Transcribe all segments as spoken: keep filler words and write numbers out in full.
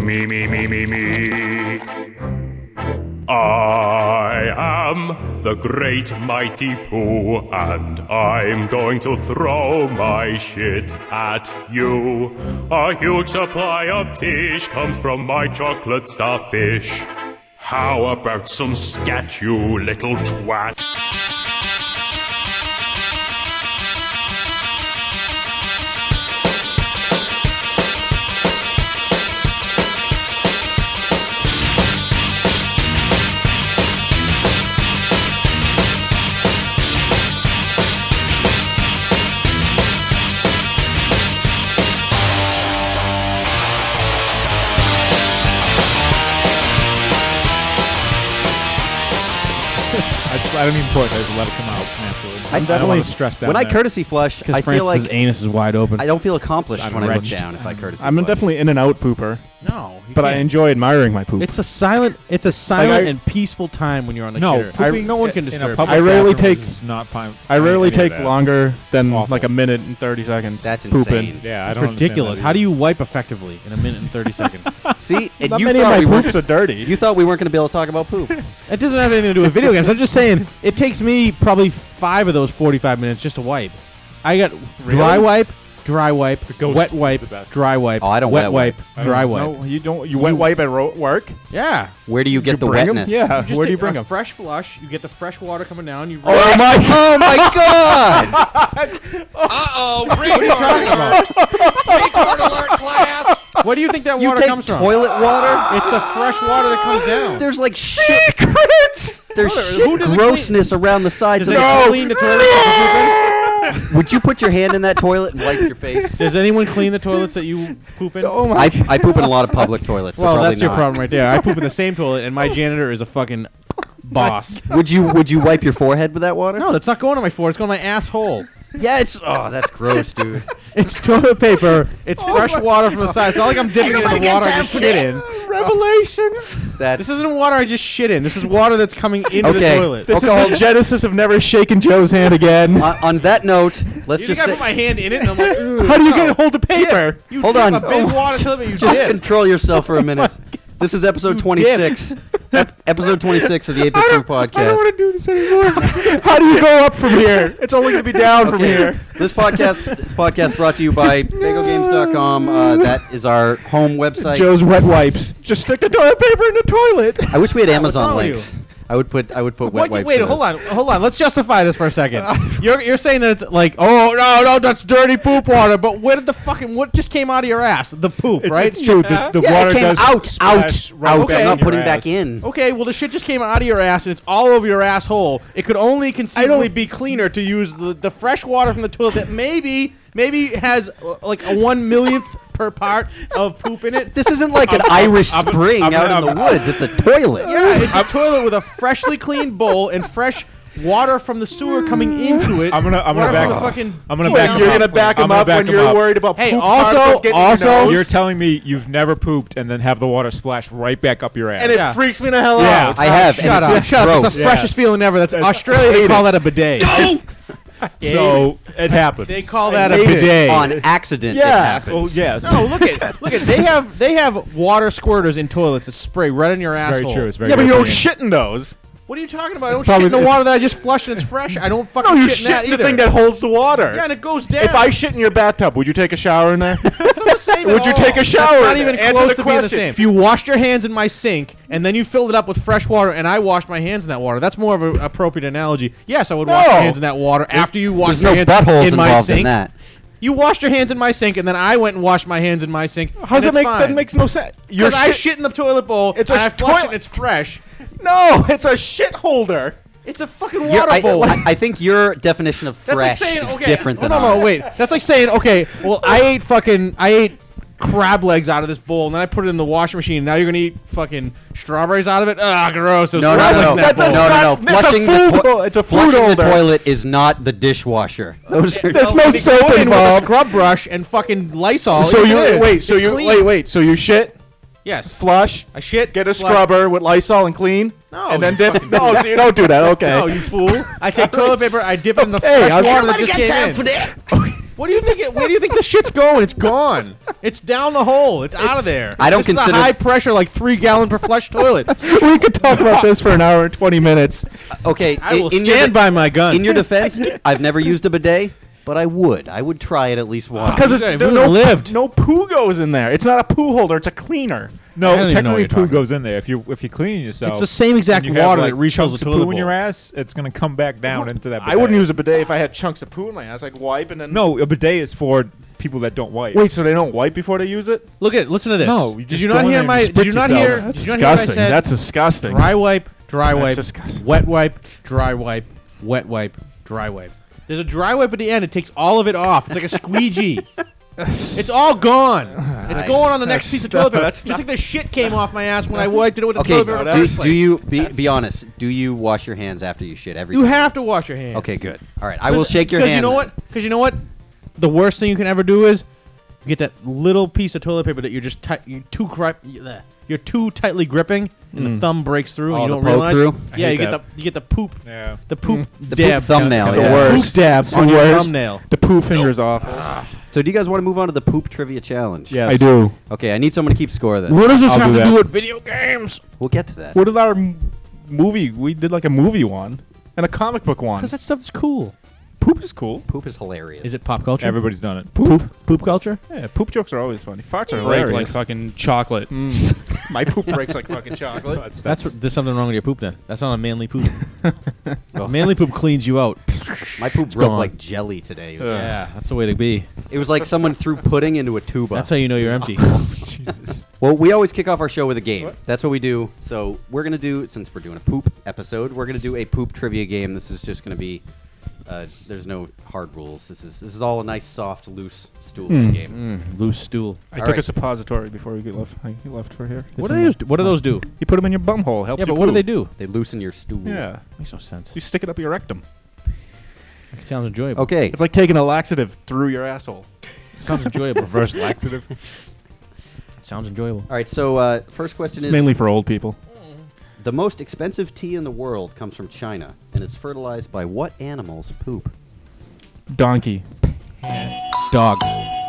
me, me, me, me, me. I am the great mighty Pooh, and I'm going to throw my shit at you. A huge supply of tish comes from my chocolate starfish. How about some scat, you little twat? I don't even point. I just let it come out naturally. I I'm definitely stressed out. When there. I courtesy flush, I feel like anus is wide open. I don't feel accomplished I'm when wretched. I look down if I courtesy I'm flush. definitely in and out pooper. No, but I enjoy admiring my poop. It's a silent. It's a silent Like I- and peaceful time when you're on the No, shitter. I- Pooping, no one can in a disturb. public you. I rarely bathroom take- is not fine. I rarely any of take that. longer than It's awful. like a minute and thirty seconds. That's pooping. insane. Yeah, I It's don't understand ridiculous. that How do either. you wipe effectively in a minute and thirty seconds? See, and Not you many of thought my we weren't. poops are dirty. You thought we weren't going to be able to talk about poop. It doesn't have anything to do with video games. I'm just saying it takes me probably five of those forty-five minutes just to wipe. I got dry Really? wipe, dry wipe, ghost wet is wipe, the best. dry wipe. Oh, I don't wet wet wipe, wipe. I dry don't- wipe. No, you don't. You wet wipe at ro- work? Yeah. Where do you get the bring 'em? wetness? Yeah. Just Where do you take bring a them? fresh flush. You get the fresh water coming down. You Oh my! Oh my god! Uh-oh, retard alert! Retard alert, class! Where do you think that You water take comes from? toilet water? It's the fresh water that comes down. There's like Secrets. There's Who shit doesn't grossness around the sides Does of the anyone No. clean the toilet that Would you put your hand in that toilet and wipe your face? you poop in? Does anyone clean the toilets that you poop in? Oh my! I, I poop in a lot of public toilets. So well, probably that's your not. problem right there. I poop in the same toilet, and my janitor is a fucking boss. Would you Would you wipe your forehead with that water? No, that's not going on my floor. It's going on my asshole. Yeah, it's oh, that's gross, dude. It's toilet paper. It's fresh water from the side. It's not like I'm dipping it in the water I just shit in. Revelations. That's This isn't water I just shit in. This is water that's coming into Okay. the toilet. This Okay, is hold- the genesis of never shaking Joe's hand again. on, on that note. Let's You just think I say, put my hand in it and I'm like, Ugh, How do you no. get hold of paper? You Hold dip on. a big Oh. water toilet, you just dip. control yourself for a minute. This is episode twenty-six. Ep- episode twenty-six of the Ape Crew podcast. I don't want to do this anymore. How do you go up from here? It's only going to be down from Okay. here. This podcast, this podcast brought to you by Lego Games dot com. Uh, that is our home website. Joe's wet wipes. Just stick the toilet paper in the toilet. I wish we had Amazon wrong with links. I would put I would put What, wet wipes. wait, in hold it. on, hold on. Let's justify this for a second. You're you're saying that it's like, oh no, no, that's dirty poop water. But where did the fucking what just came out of your ass? The poop, It's, right? it's true. The, the Yeah, water it came does out, splash out, right out. back I'm in not your putting back ass. in. Okay, well the shit just came out of your ass and it's all over your asshole. It could only conceivably be cleaner to use the, the fresh water from the toilet that maybe maybe has uh, like a one millionth per part of poop in it. This isn't like an Irish I'm- spring I'm- out I'm- in the woods. It's a toilet. Yeah, it's a toilet with a freshly cleaned bowl and fresh water from the sewer coming into it. I'm gonna I'm Water gonna from back the fucking I'm gonna toilet back down You're him gonna up. back I'm him gonna up back when him you're up. worried about Hey, poop also- particles getting in your also- nose. You're telling me you've never pooped and then have the water splash right back up your ass. and it Yeah. freaks me the hell Yeah. out. I have. Shut and up! it's Shut up! It's gross. the freshest feeling ever. That's It's- Australia. I They hate call it. that a bidet. so it happens. They call I that a hate it. bidet. On accident, it Yeah. happened. Well, yes. No, look at look at they have they have water squirters in toilets that spray right in your It's asshole. very true. It's very Yeah, but good you for don't you. shit in those. What are you talking about? I don't probably- shit in the it's- water that I just flushed and it's fresh. I don't fucking No, you shit in shit that in the either. thing that holds the water. yeah, and it goes down. If I shit in your bathtub, would you take a shower in there? That's not the same at Would you all. take a shower That's not in even there? Answer close the to being the question. same. If you washed your hands in my sink and then you filled it up with fresh water and I washed my hands in that water, that's more of an appropriate analogy. Yes, I would wash No. my hands in that water after you washed There's your no hands buttholes in my involved sink. in that. You washed your hands in my sink and then I went and washed my hands in my sink. How does and that it's make? fine. That makes no sense. Your Because I shit- shit in the toilet bowl It's a and I flush it toilet- and it's fresh. No, it's a shit holder. It's a fucking Your- water I, bowl. I, I think your definition of That's like fresh saying, is okay, different than no, no, ours. no, wait. That's like saying, okay, well, I ate fucking, I ate crab legs out of this bowl, and then I put it in the washing machine. Now you're gonna eat fucking strawberries out of it? Ah, gross. There's No, no, crab legs no, in no, that no, bowl. no, no, not- it's a Flushing the food toi- bowl. It's a food Flushing the holder. toilet is not the dishwasher. Those are There's Well, no when you soap go in with a involved. scrub brush and fucking Lysol. So yes, you it is. wait. So It's you clean. wait. Wait. So you shit, Yes. flush, I shit. get a flush. scrubber with Lysol and clean, No, and then you dip. fucking- No, so you don't do that. Okay. No, you fool. I take toilet paper. I dip it in the Okay, fresh I was- water that just came in. What do you think? It, where do you think the shit's going? It's gone. It's down the hole. It's, out of there. I don't this consider- is a high pressure, like three gallon per flush toilet. We could talk about this for an hour and twenty minutes. Okay, I will in stand your, by my gun. in your defense, I've never used a bidet, but I would. I would try it at least once. Because it's Okay, there we no lived. no poo goes in there. It's not a poo holder. It's a cleaner. I don't No, even know what technically you're poo talking goes in there. If you if you're cleaning yourself, It's the same exact and you water have, that like, refills chunks the of toilet poo in your bowl. ass. It's gonna come back down into that. I wouldn't bidet. use a bidet if I had chunks of poo in my ass. I'd wipe and then. No, a bidet is for people that don't wipe. Wait, so they don't wipe before they use it? Look at. Listen to this. No, you did just you go not in hear there my? and Did you spritz not yourself. hear? That's did you not hear what I disgusting. said? That's disgusting. Dry wipe, dry That's wipe, disgusting. wet wipe, dry wipe, wet wipe, dry wipe. There's a dry wipe at the end. It takes all of it off. It's like a squeegee. It's all gone. It's Nice. going on the next That's piece of stuff- toilet paper. that's Just stuff- like the shit came off my ass when I wiped it with the Okay, toilet paper. in the do, first do place. you be be honest? Do you wash your hands after you shit every You time? have to wash your hands. Okay, good. All right, I will shake your Because hand. you know then. what? Because you know what? The worst thing you can ever do is get that little piece of toilet paper that you're just tight. You're too gri- bleh. You're too tightly gripping, and the thumb breaks through, and Oh, you the don't poke realize. through? I Yeah, hate you get that. the you get the poop, Yeah. the poop The poop dab thumbnail, down- yeah. the Worst. poop dab It's the on your worst. thumbnail. The poo fingers off. So, do you guys want to move on to the poop trivia challenge? Yes. I do. Okay, I need someone to keep score then. What does this I'll have do to that. do with video games? We'll get to that. What did our m- movie? We did like a movie one and a comic book one. Because that stuff's cool. Poop is cool. Poop is hilarious. Is it pop culture? Everybody's done it. Poop. poop culture? Yeah, poop jokes are always funny. Farts are break hilarious. like fucking chocolate. Mm. My poop breaks like fucking chocolate. That's, That's what, there's something wrong with your poop then. That's not a manly poop. Manly poop cleans you out. My poop broke gone. like jelly today. It was, Ugh. Yeah, that's the way to be. it was like someone threw pudding into a tuba. That's how you know you're empty. Jesus. Well, we always kick off our show with a game. That's what we do. So we're gonna do, since we're doing a poop episode, we're gonna do a poop trivia game. This is just gonna be, uh, there's no hard rules. This is this is all a nice, soft, loose stool Mm. game. Mm, loose stool. I All took right. a suppository before we get left. I left for here. What It's do in they? the- What do those do? You put them in your bum hole. Helps Yeah, you but what do they poop. do? They loosen your stool. Yeah, Makes no sense. you stick it up your rectum. It sounds enjoyable. Okay. It's like taking a laxative through your asshole. It sounds enjoyable. Reverse laxative. It sounds enjoyable. All right. So uh, first question It's is: mainly for old people. the most expensive tea in the world comes from China and is fertilized by what animal's poop? Donkey. Dog.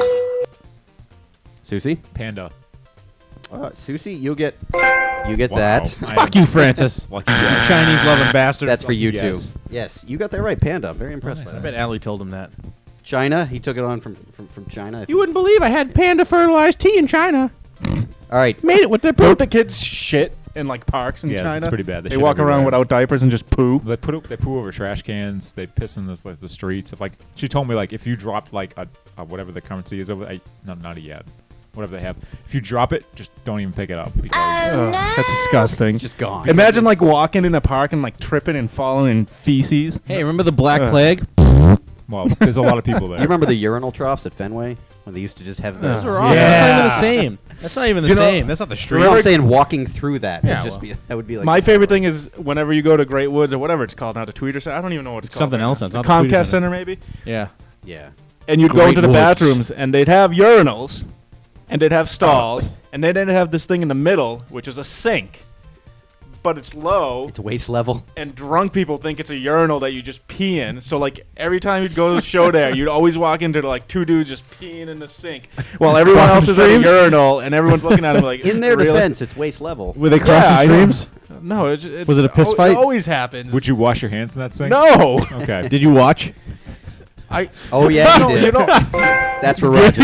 Susie. Panda. Uh, Susie, you'll get you get Wow. that. I Fuck am you, Francis. Lucky guess. Chinese loving bastard. That's for you Yes. two. Yes, you got that right, Panda. I'm very impressed by I that. bet Allie told him that. China, he took it on from from, from China. I You think. wouldn't believe I had panda fertilized tea in China. All right. Made it with their Don't poop. the kids shit in like parks in Yes, China? it's pretty bad. They They shit walk around everywhere. without diapers and just poo. They put they poo over trash cans. They piss in the like the streets. If like she told me like if you dropped like a, a whatever the currency is over, I, not not a yen, whatever they have. If you drop it, just don't even pick it up because Ugh, that's disgusting. It's just gone. Imagine like walking in a park and like tripping and falling in feces. Hey, remember the Black Ugh. Plague? well, there's a lot of people there. You remember the urinal troughs at Fenway when they used to just have the? Those Those are awesome. Yeah. That's not even the same. That's not even the You know- same. That's not the street. No, I'm saying walking through that. Yeah, would just well. be that would be like My the favorite celebrate. thing is whenever you go to Great Woods or whatever it's called now, the Tweeter Center. I don't even know what it's, It's called. something right else now. now. It's The not the Tweeter Comcast Center. Center, maybe. Yeah. Yeah. And you'd go Great into the Woods. bathrooms and they'd have urinals and they'd have stalls and then they'd have this thing in the middle which is a sink, but it's low. It's waist level. And drunk people think it's a urinal that you just pee in. So like every time you'd go to the show there, you'd always walk into like two dudes just peeing in the sink, while everyone Crossing else is at a streams? urinal and everyone's looking at them like. In their really? defense, it's waist level. Were they Yeah, crossing I know. streams? No, it, it, Was it a piss al- fight? It always happens. Would you wash your hands in that sink? No. Okay. Did you watch? I. Oh yeah, No, you did. you know. That's for Roger.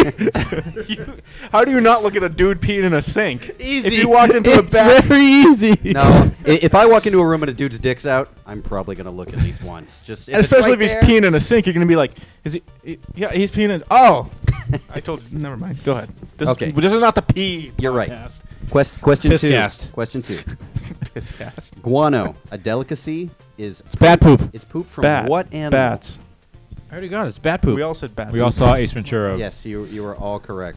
you, how do you not look at a dude peeing in a sink? Easy. If you walked into a It's bath. very easy. No, i- if I walk into a room and a dude's dick's out, I'm probably gonna look at least once. Just if And it's especially right if he's there- peeing in a sink, you're gonna be like, "Is he? he yeah, he's peeing in." Oh, I told you. Never mind. Go ahead. This, Okay. This is not the pee. You're right. podcast. Quest- question two. Pisscast. Question two. Piss cast. Guano, a delicacy, is It's bat poop. It's poop from Bat. what animal? Bats. I already got it. It's bat poop. We all said bat. We all saw Ace Ventura. Yes, you you were all correct.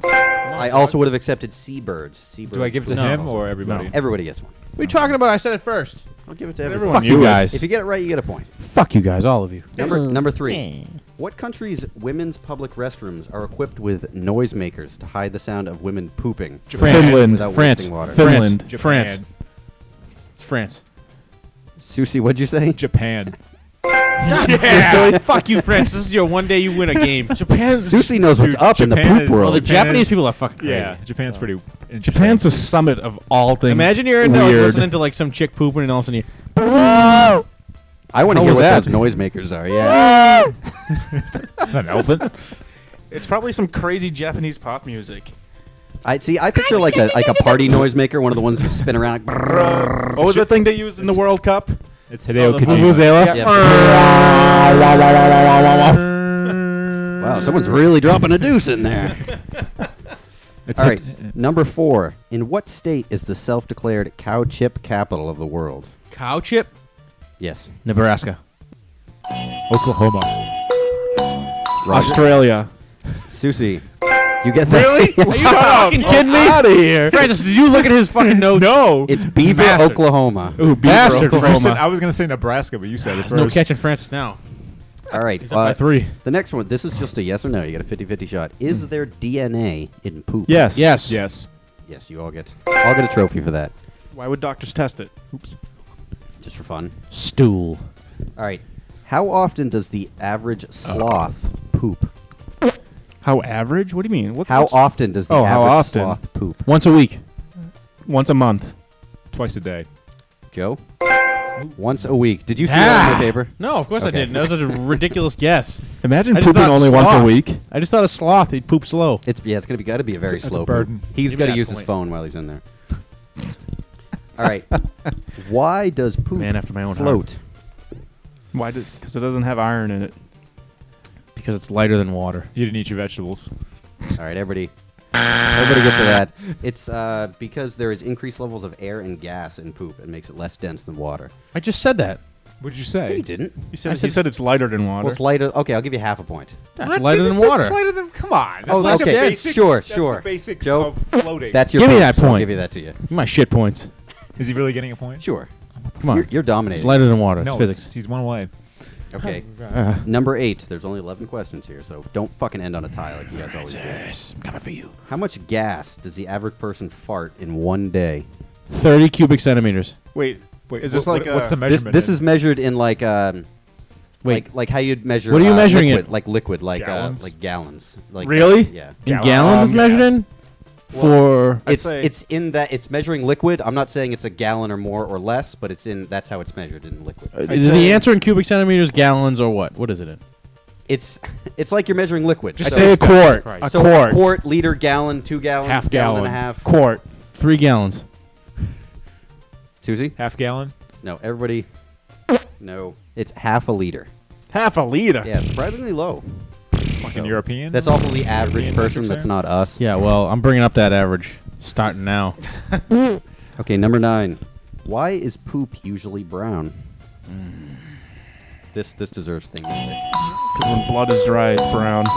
I also would have accepted seabirds. Seabirds. Do I give it to No. him or everybody? Everybody gets one. What are you talking about? I said it first. I'll give it to Everyone everyone. Fuck you knew it. guys. If you get it right, you get a point. Fuck you guys, all of you. Number number three. What country's women's public restrooms are equipped with noisemakers to hide the sound of women pooping? France. Finland. Without France. wasting water. Finland. Japan. France. It's France. Susie, what'd you say? Japan. Yeah. Fuck you, Francis. This is your one day you win a game. Japan. Susie knows what's Dude, up in the Japan poop is- Well, world. the Japan Japanese is- people are fucking crazy. Yeah, Japan's pretty interesting. Japan's the summit of all things. Imagine you're in there like, weird. listening to like some chick pooping and all of a sudden you. I want to How hear was what that? those noisemakers are. Yeah. An elephant. It's probably some crazy Japanese pop music. I see. I picture like a like a party noisemaker, one of the ones you spin around. Like, brrrr. What was the thing they used in the World Cup? It's Hideo Oh, the Kojima. vuvuzela? Yeah. Wow, someone's really dropping a deuce in there. It's All Hid- right, number four. In what state is the self-declared cow chip capital of the world? Cow chip? Yes. Nebraska. Oklahoma. Roger. Australia. Susie, you get that? Really? Are you fucking kidding me? Out of here. Francis, did you look at his fucking notes? No. It's Beaver, Bastard. Oklahoma. Ooh, Bastard, You Oklahoma. said- I was gonna say Nebraska, but you said it There's first. no catching Francis now. All right. He's up by uh, three. The next one. This is just a yes or no. You get a fifty-fifty shot. Is there D N A in poop? Yes. Yes. Yes. Yes, you all get all get a trophy for that, Why would doctors test it? Oops. just for fun. Stool. All right. How often does the average sloth poop? How average? What do you mean? What, How what's- often does the Oh, how average often? sloth poop? Once a week. Once a month. Twice a day. Joe? Once a week. Did you see that on the paper? No, of course Okay. I didn't. That was such a ridiculous guess. Imagine I just pooping thought only once a sloth. week. I just thought a sloth, he'd poop slow. It's yeah. It's gonna be got to be a very It's a- it's a slow burden. poop. He's Give me got to that use his point. phone while he's in there. All right. Why does poop Man after my own heart. float? Why? Because it doesn't have iron in it. Because it's lighter than water. You didn't eat your vegetables. All right, everybody. Everybody gets to that. It's uh, because there is increased levels of air and gas in poop. It makes it less dense than water. I just said that. What did you No, say? you didn't. You said, I you said said it's lighter than water. Well, it's lighter. Okay, I'll give you half a point. It's lighter than water. lighter than. Come on. That's Oh, like okay. the basic, Sure, that's sure. The basics Joe, of floating. That's your Give me point, that so I'll point. give you that to you. My shit points. Is he really getting a point? Sure. Come on. You're, you're dominating. It's lighter than water. No, it's it's- physics. he's one away. Okay. Uh, Number eight. There's only eleven questions here, so don't fucking end on a tie like you guys always do. I'm coming for you. How much gas does the average person fart in one day? thirty cubic centimeters. Wait, Wait, is this what- like what- what's a- the This measurement? this in? is measured in like um, Wait. like like how you'd measure. What are you uh, measuring liquid, it? Like liquid, like Gallons? uh, like gallons. Like Really? Yeah. In Gallon- gallons um, it's measured yes. in? For... I'd It's say- it's in that it's measuring liquid. I'm not saying it's a gallon or more or less, but it's in that's how it's measured in liquid. is say- the answer in cubic centimeters, gallons, or what? What is it in? It's it's like you're measuring liquid. Just So- say a quart. Christ. A so quart. quart, liter, gallon, two gallons, Half gallon and gallon. a half. Quart. Three gallons. Susie? half gallon. No, everybody. No, it's half a liter. Half a liter. Yeah, surprisingly low. Fucking So, European. That's also the average European person. metrics That's there? not us. Yeah, well, I'm bringing up that average. Starting now. Okay, number nine. Why is poop usually brown? This this deserves thing music. Because when blood is dry, it's brown.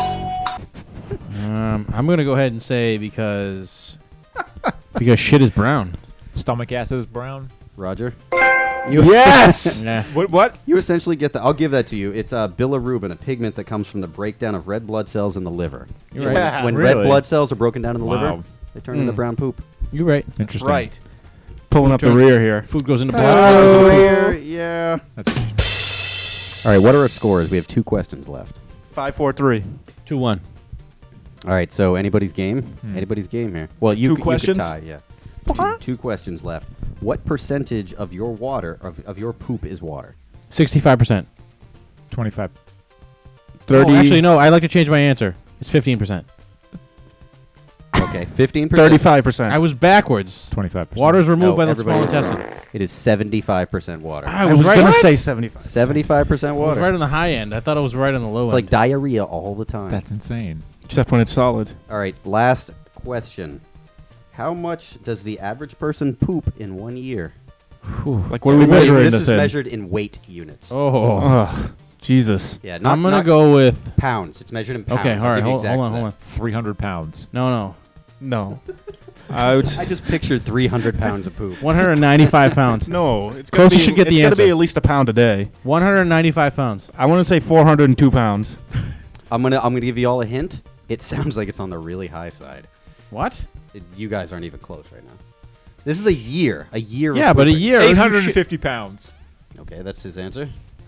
Um, I'm going to go ahead and say because... because shit is brown. Stomach acid is brown. Roger. Yes. Yeah. What? What? You essentially get the. I'll give that to you. It's uh, bilirubin, a pigment that comes from the breakdown of red blood cells in the liver. You're So right. when- Yeah, when really? red blood cells are broken down in the liver, Wow. they turn into Mm. brown poop. You're right. Interesting. Right. Pulling up the rear here. Food goes into blood. Oh, yeah. That's All right, what are our scores? We have two questions left. Five, four, three. two one. All right, so anybody's game? Hmm. Anybody's game here. Well, you Two c- you questions? could tie, yeah. Two, two questions left. What percentage of your water, of, of your poop is water? sixty-five percent. twenty-five. thirty. Oh, actually, no. I'd like to change my answer. It's fifteen percent. Okay, fifteen percent. Thirty-five percent. I was backwards. twenty-five percent. Water is removed No, by the small everybody- intestine. It is seventy-five percent water. I I was was right. gonna What? say seventy-five. seventy-five percent I was water. right on the high end. I thought it was right on the low It's end. like diarrhea all the time. That's insane. Except when it's solid. All right, last question. How much does the average person poop in one year? Like what are we Everybody, measuring this this is in? measured in weight units. oh. Ugh, Jesus. Yeah, not, I'm gonna not go with. pounds. It's measured in pounds. Okay, I'll all right. give you Hold, exact hold on, to hold on. that. Three hundred pounds. No, no. No. I would. I just pictured three hundred pounds of poop. one hundred ninety-five pounds. no. It's gonna Closest be, should get it's the gonna answer. be at least a pound a day. one hundred ninety-five pounds. I want to say four hundred two pounds. I'm gonna I'm gonna give you all a hint. It sounds like it's on the really high side. What? It, you guys aren't even close right now. This is a year. A year. Yeah, of but a pooping. year. Eight hundred and fifty pounds. Okay, that's his answer.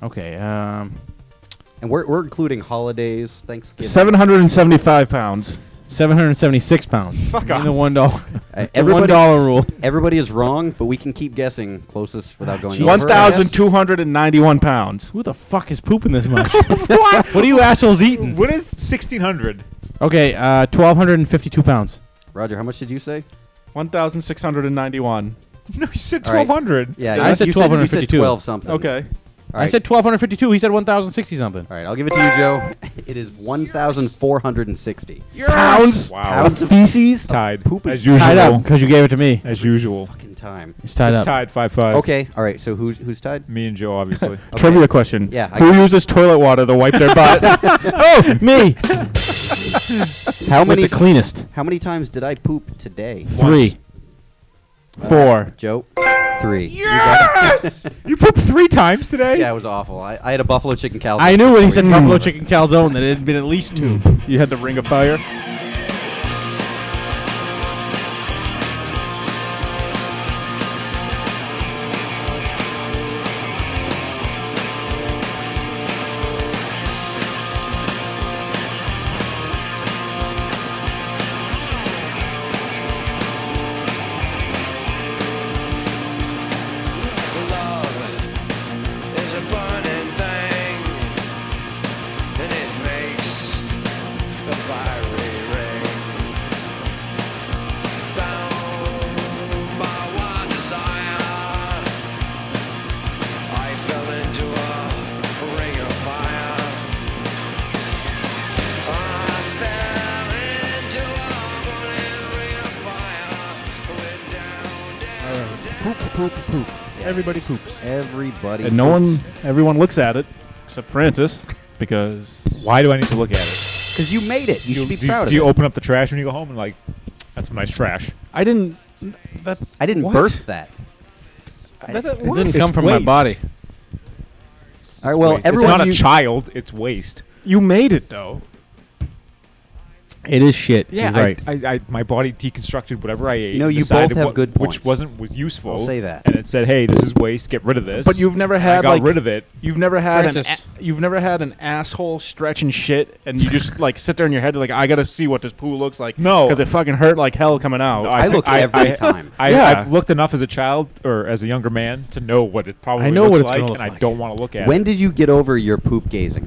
Okay. Um, And we're we're including holidays, Thanksgiving. seven hundred seventy-five pounds. seven hundred seventy-six pounds. Fuck In off. the one dollar. Uh, the one everybody, dollar rule. everybody is wrong, but we can keep guessing closest without going over. One I thousand guess. two hundred ninety-one pounds. Who the fuck is pooping this much? what? What are you assholes eating? What is sixteen hundred? Okay, uh, twelve hundred fifty-two pounds. Roger, how much did you say? one thousand six hundred ninety-one. No, you said All right. twelve hundred. Yeah, I you- said you twelve you said fifty-two. twelve something. Okay. All I right. said twelve fifty-two. He said one thousand sixty something. All right, I'll give it to you, Joe. It is one thousand four hundred Pounds. sixty. Wow. Pounds of Feces. Tied. Poop as is usual. Tied up because you gave it to me. As usual. fucking time. It's tied It's up. tied five five. Okay, all right. So who's who's tied? Me and Joe, obviously. Okay. Trivia question. Yeah, I- Who uses toilet water to wipe their butt? Oh, me. How With many the cleanest. How many times did I poop today? Three. Four. Joe, three. Yes! You pooped three times today? Yeah, it was awful. I, I had a buffalo chicken calzone. I knew when he said before buffalo you- chicken calzone that it had been at least two. You had the ring of fire. Love is a burning thing, and it makes the fiery ring. Bound by one desire, I fell into a ring of fire. I fell into a burning ring of fire. Went down, down, Poop, poop, poop. Everybody poops. Everybody. And no one, everyone looks at it, except Francis, because Why do I need to look at it? Because you made it. You, should be do, proud do you of it. open up the trash when you go home and like, that's some nice trash? I didn't. That I didn't What? birth that. that It what? didn't It's come from my waste. body. All right. Well, Waste. everyone. It's not you- a child, it's waste. You made it though. It is shit. Yeah, He's right. I, I, I, my body deconstructed whatever I ate. You know, and you decided both have what- good points. Which wasn't was useful. I'll say that. And it said, hey, this is waste, get rid of this. But you've never And had I got like rid of it. You've never had an Francis. a- you've never had an asshole stretching shit, and you just like sit there in your head like I gotta see what this poo looks like. No. because it fucking hurt like hell coming out. No, I think look every time. I, Yeah. I've looked enough as a child or as a younger man to know what it probably I know looks what it's like, gonna look and like. I don't want to look at When it. did you get over your poop gazing?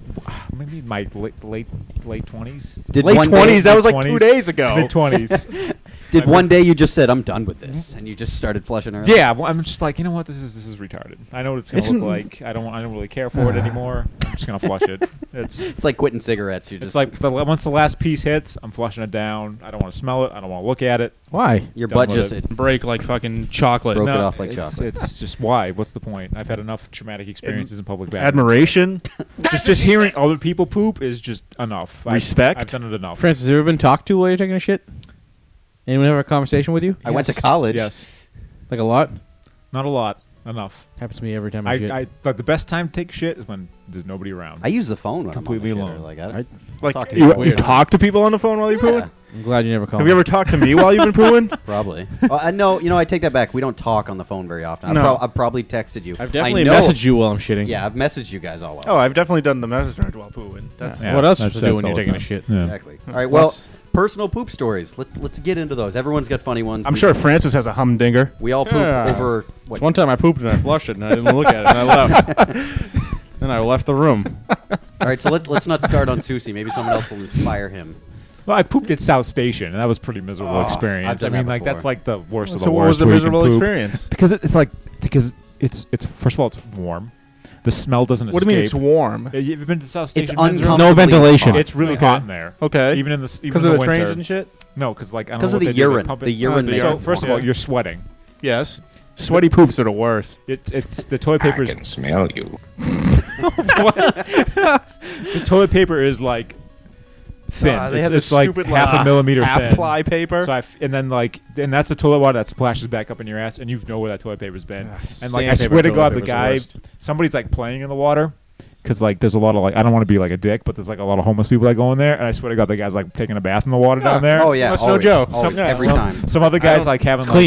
Maybe my late late late twenties. Did Late one twenties. Day, That was like two days ago. Mid twenties. did I one mean- day you just said I'm done with this, and you just started flushing her? Yeah, well, I'm just like, you know what? This is this is retarded. I know what it's gonna It's look n- like. I don't I don't really care for it anymore. I'm just gonna flush it. It's It's like quitting cigarettes. You just it's like the, once the last piece hits, I'm flushing it down. I don't want to smell it. I don't want to look at it. Why? your done butt with just it. it Break like fucking chocolate. Broke it off like it's, chocolate. It's just why? What's the point? I've had enough traumatic experiences in public bathrooms. Admiration. Just just hearing other people poop is just enough. I've- Respect? I've, done it enough. Francis, have you ever been talked to while you're taking a shit? Anyone ever have a conversation with you? I went to Yes. college. Yes, Like a lot? not a lot. Enough. Happens to me every time I, I, shit. I but the best time to take shit is when there's nobody around. I use the phone when Completely I'm on the shitter, alone. Like I, I- Like talk to you, people you weird. talk to people on the phone while you're pooing. Yeah, I'm glad you never called Have me. you ever talked to me while you've been pooing? probably. uh, I no, you know, I take that back. We don't talk on the phone very often. I've, No. prob- I've probably texted you. I've definitely I know, messaged you while I'm shitting. Yeah, I've messaged you guys all while. Oh, I've definitely done the message while pooing. That's Yeah, What else that's- to do when that's you're all taking the a time. shit? Yeah. Exactly. All right. Well, What's- personal poop stories. Let's let's get into those. Everyone's got funny ones. I'm We- sure Francis has a humdinger. we all poop Yeah. over. What? One time I pooped and I flushed it and I didn't look at it and I left. Then I left the room. All right. So let let's not start on Susie. Maybe someone else will inspire him. Well, I pooped at South Station, and that was a pretty miserable Oh, experience. I've done I mean, that like before. that's like the worst of the So what worst. was the where you can miserable poop. experience? Because it, it's like because it's it's first of all it's warm. The smell doesn't What do escape. you mean it's warm? Uh, You've been to South It's Station? men's room? uncomfortably No ventilation. hot. It's really Okay. hot in there. Okay. Even in the s- even Because in of the winter. trains and shit? No, because like I don't 'Cause know of what the they do, they urine. pump The it- urine makes So it first of warm. all, you're sweating. Yes. Sweaty poops are the worst. It's it's the toilet paper is smell you. the toilet paper is like thin. Ah, they it's have this it's like stupid, half like, a millimeter half thin. ply paper. So I f- and then like and that's the toilet water that splashes back up in your ass, and you know where that toilet paper's been. Ah, and like I sandpaper swear to toilet God, the paper's the guy, worst. somebody's like playing in the water. Because like there's a lot of like I don't want to be like a dick, but there's like a lot of homeless people that go in there, and I swear to God, the guy's like taking a bath in the water down there. Oh yeah. That's no always, joke. always, Some- yeah, every some- time. Some other guys don't- like having It's like, clean.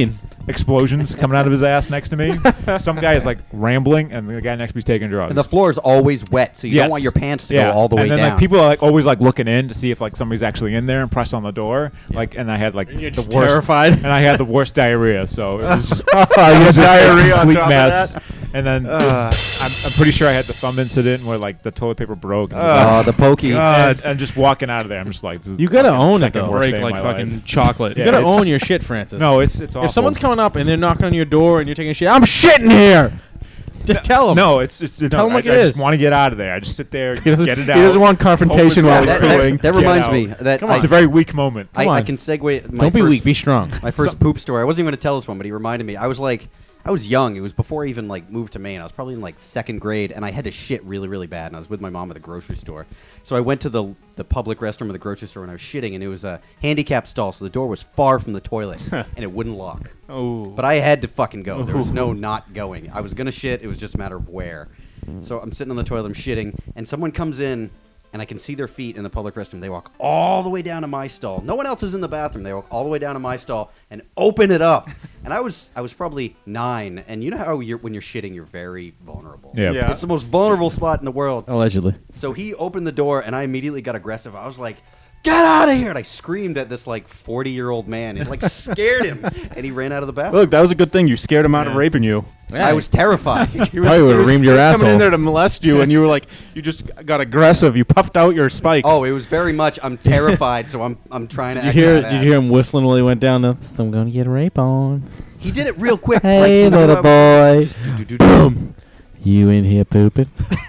explosions coming out of his ass next to me. Some guy is like rambling, and the guy next to me is taking drugs. And the floor is always wet, so you Yes. don't want your pants to yeah. go all the way and then down. like people are like always like looking in to see if like somebody's actually in there and press on the door. Like, and I had like you're the just worst, terrified. and I had the worst diarrhea. So it was just you it had was just diarrhea a on complete top of mess. that? And then Uh. I'm, I'm pretty sure I had the thumb incident where like the toilet paper broke. And, Oh, the pokey. and, and just walking out of there, I'm just like, this is You gotta fucking own it second though. worst Break day of like my fucking life. chocolate. Yeah, you gotta it's- own your shit, Francis. No, it's it's awful. If someone's coming up and they're knocking on your door and you're taking a shit, I'm shitting here. Just tell them. No, it's it's. Tell no, him like I, it I is. just want to get out of there. I just sit there, He doesn't, get it he out. doesn't want confrontation Hope while it's he's that, all that- pooing. that Get reminds out. me that Come I, on. It's a very weak moment. I, Come I on. can segue. My Don't be first, weak. Be strong. My first poop story. I wasn't even going to tell this one, but he reminded me. I was like, I was young. It was before I even like moved to Maine. I was probably in like second grade, and I had to shit really, really bad. And I was with my mom at the grocery store. So I went to the the public restroom of the grocery store, and I was shitting, and it was a handicap stall, so the door was far from the toilet, and it wouldn't lock. Oh. But I had to fucking go. There was no not going. I was gonna shit. It was just a matter of where. So I'm sitting on the toilet, I'm shitting, and someone comes in, and I can see their feet in the public restroom. They walk all the way down to my stall. No one else is in the bathroom. They walk all the way down to my stall and open it up. And I was I was probably nine, and you know how you're when you're shitting, you're very vulnerable. Yeah. Yeah. It's the most vulnerable spot in the world. Allegedly. So he opened the door, and I immediately got aggressive. I was like, "Get out of here!" And I screamed at this like forty-year-old man. It like scared him, and he ran out of the bathroom. Look, that was a good thing. You scared him out of Yeah. raping you. I was terrified. He was- Probably would He have was- reamed he your was asshole. coming in there to molest you, and you were like, you just got aggressive. You puffed out your spikes. Oh, it was very much. I'm terrified, so I'm I'm trying to. Did you act hear? badass. Did you hear him whistling while he went down? The, I'm going to get a rape on. He did it real quick. Hey, like, little boy. boy. Boom. You in here pooping?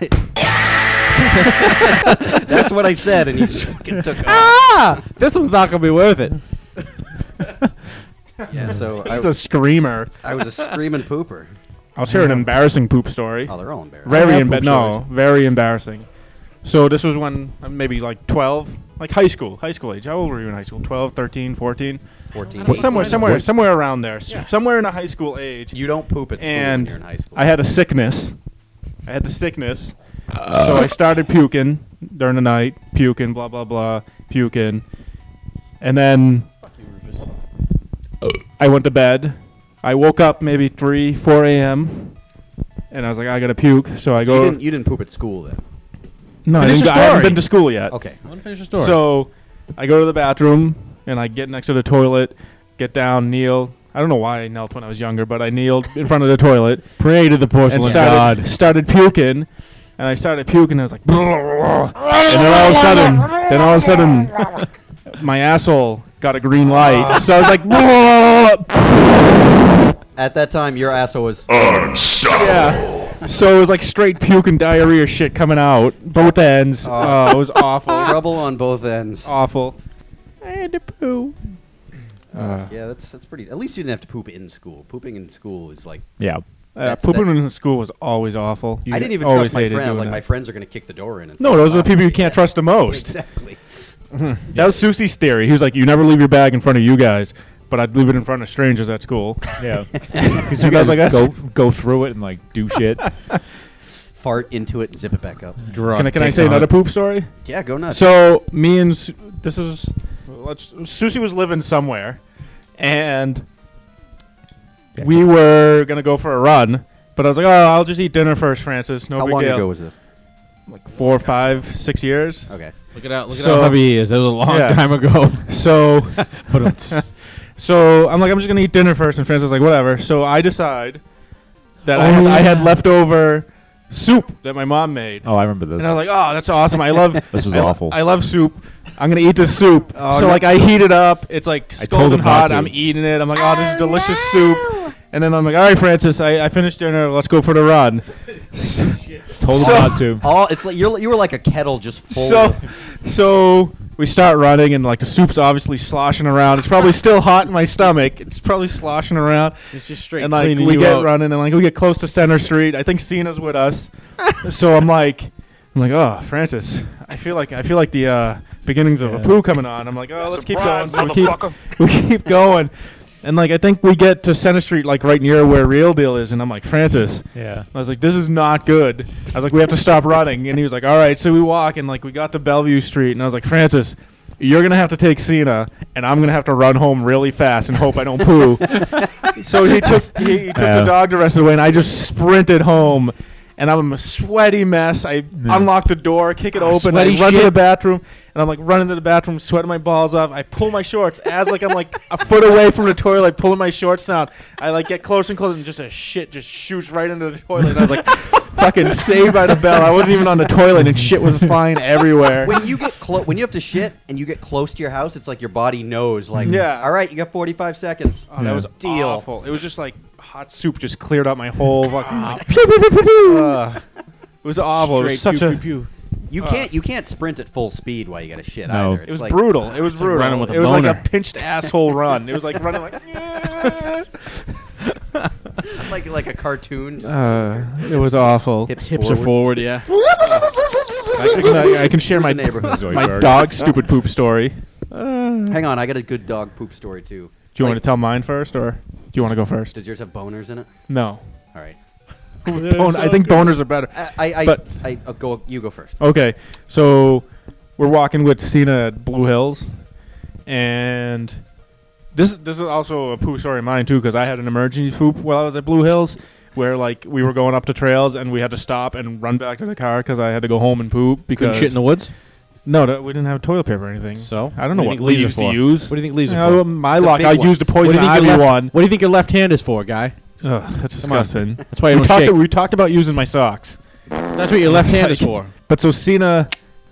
That's what I said, and he just fucking took off. Ah! This one's not gonna be worth it. Yeah, so the I, screamer. I was a screaming pooper. I'll share an embarrassing poop story. Oh, they're all embarrassing. Very have emba- poop no, stories. very embarrassing. So this was when I'm maybe like twelve, like high school, high school age. How old were you in high school? twelve, thirteen, fourteen? fourteen. Well, somewhere, eighteen. somewhere, somewhere around there. S- Somewhere in a high school age. You don't poop at school and when you're in high school. I had a sickness. I had the sickness. So I started puking during the night, puking, blah blah blah, puking, and then I went to bed. I woke up maybe three, four a.m. and I was like, I gotta puke. So I So you go. didn't, you didn't poop at school then. no, I, Finish didn't the go- I haven't story. been to school yet. Okay. I want to finish the story. So I go to the bathroom and I get next to the toilet, get down, kneel. I don't know why I knelt when I was younger, but I kneeled in front of the toilet pray to the and porcelain started, god. started puking. And I started puking. And I was like, and then all of a sudden, then all of a sudden, my asshole got a green light. So I was like, At that time, your asshole was. yeah. So it was like straight puke and diarrhea shit coming out, both ends. Oh, it was awful, Trouble on both ends. awful. I had to poo. Uh, Yeah, that's that's pretty. At least you didn't have to poop in school. Pooping in school is like. Yeah. Uh, That's- pooping that- in school was always awful. I didn't even always trust my hated friend. doing Like that. my friends are gonna kick the door in. And No, those are the people you can't trust the most. Exactly. That was Susie's theory. He was like, you never leave your bag in front of you guys, but I'd leave it in front of strangers at school. Yeah. Because And you I guys was like, like that's- go go through it and like do shit. Fart into it and zip it back up. Drug Can I, can I dicks say on another it. poop story? Yeah, go nuts. So me and Su- this is let's Susie was living somewhere, and Yeah. we were gonna go for a run. But I was like, oh, I'll just eat dinner first, Francis. No How big long deal. ago was this? Like four, five, six years. Okay. Look it out! Look So- at how heavy he is. It was a long Yeah. time ago. So, But it's so I'm like, I'm just gonna eat dinner first, and Francis was like, whatever. So I decide that I, Oh, had, I had yeah. leftover soup that my mom made. Oh, I remember this. And I was like, oh, that's awesome. I love This was I lo- awful. I love soup. I'm going to eat this soup. Oh, so, no. like, I heat it up. It's, like, I told scalding him not hot. to. I'm eating it. I'm like, oh, this is delicious soup. And then I'm like, all right, Francis, I, I finished dinner. Let's go for the run. Told him So- not to. All it's like you're you were like a kettle just full. So, of- so we start running, and, like, the soup's obviously sloshing around. It's probably still hot in my stomach. It's probably sloshing around. it's just straight And like cleaning we you get out. running, and like we get close to Center Street. I think Cena's with us, so I'm like, I'm like, oh, Francis, I feel like I feel like the uh, beginnings of Yeah. a poo coming on. I'm like, oh, let's Surprise, keep going. So we motherfucker. keep we keep going, and like I think we get to Center Street, like right near where Real Deal is, and I'm like, Francis, Yeah. I was like, this is not good. I was like, we have to stop running, and he was like, all right. So we walk, and like we got to Bellevue Street, and I was like, Francis, you're gonna have to take Cena, and I'm gonna have to run home really fast and hope I don't poo. So he took he, he took Yeah. the dog the rest of the way, and I just sprinted home. And I'm a sweaty mess. I unlock the door, kick it open, I sweaty run to shit. the bathroom, and I'm like running to the bathroom, sweating my balls off. I pull my shorts as like I'm like a foot away from the toilet, pulling my shorts down. I like get closer and closer, and just a shit just shoots right into the toilet. And I was like, fucking saved by the bell. I wasn't even on the toilet, and shit was flying everywhere. When you get close, when you have to shit and you get close to your house, it's like your body knows. Like, Yeah. all right, you got forty-five seconds. Oh, that was Deal. awful. It was just like hot soup just cleared out my whole fucking. Like, pew, pew, pew, pew, pew. Uh, it was awful. It was Straight such pew, a. pew, pew. You can't you can't sprint at full speed while you got to shit No. either. It was It's like, brutal. It was like brutal. running with a it was like a boner. pinched asshole run. It was like running like. like like a cartoon. Uh, it was awful. Hips, Hips are forward. forward, yeah. I, can, I, I can share my the neighborhood? my Zoidberg. dog stupid poop story. Uh, do Hang on, I got a good dog poop story too. you want Like, to tell mine first, or do you want to go first? Does yours have boners in it? No. All right. Bone, I think boners are better. I I, I, But- I uh, go. You go first. Okay, so we're walking with Cena at Blue Hills, and this this is also a poop story of mine too, because I had an emergency poop while I was at Blue Hills, where like we were going up the trails and we had to stop and run back to the car because I had to go home and poop Couldn't because shit in the woods. no, that, we didn't have toilet paper or anything. So I don't know do what you think leaves leaves are to for? use. What do you think leaves You are know, for? my The luck, big I ones. used the What do you poison think ivy your left, one. What do you think your left hand is for, guy? Ugh, that's Come on. disgusting. That's why you we don't talked. shake. We talked about using my socks. That's what your left hand is for. But so Cena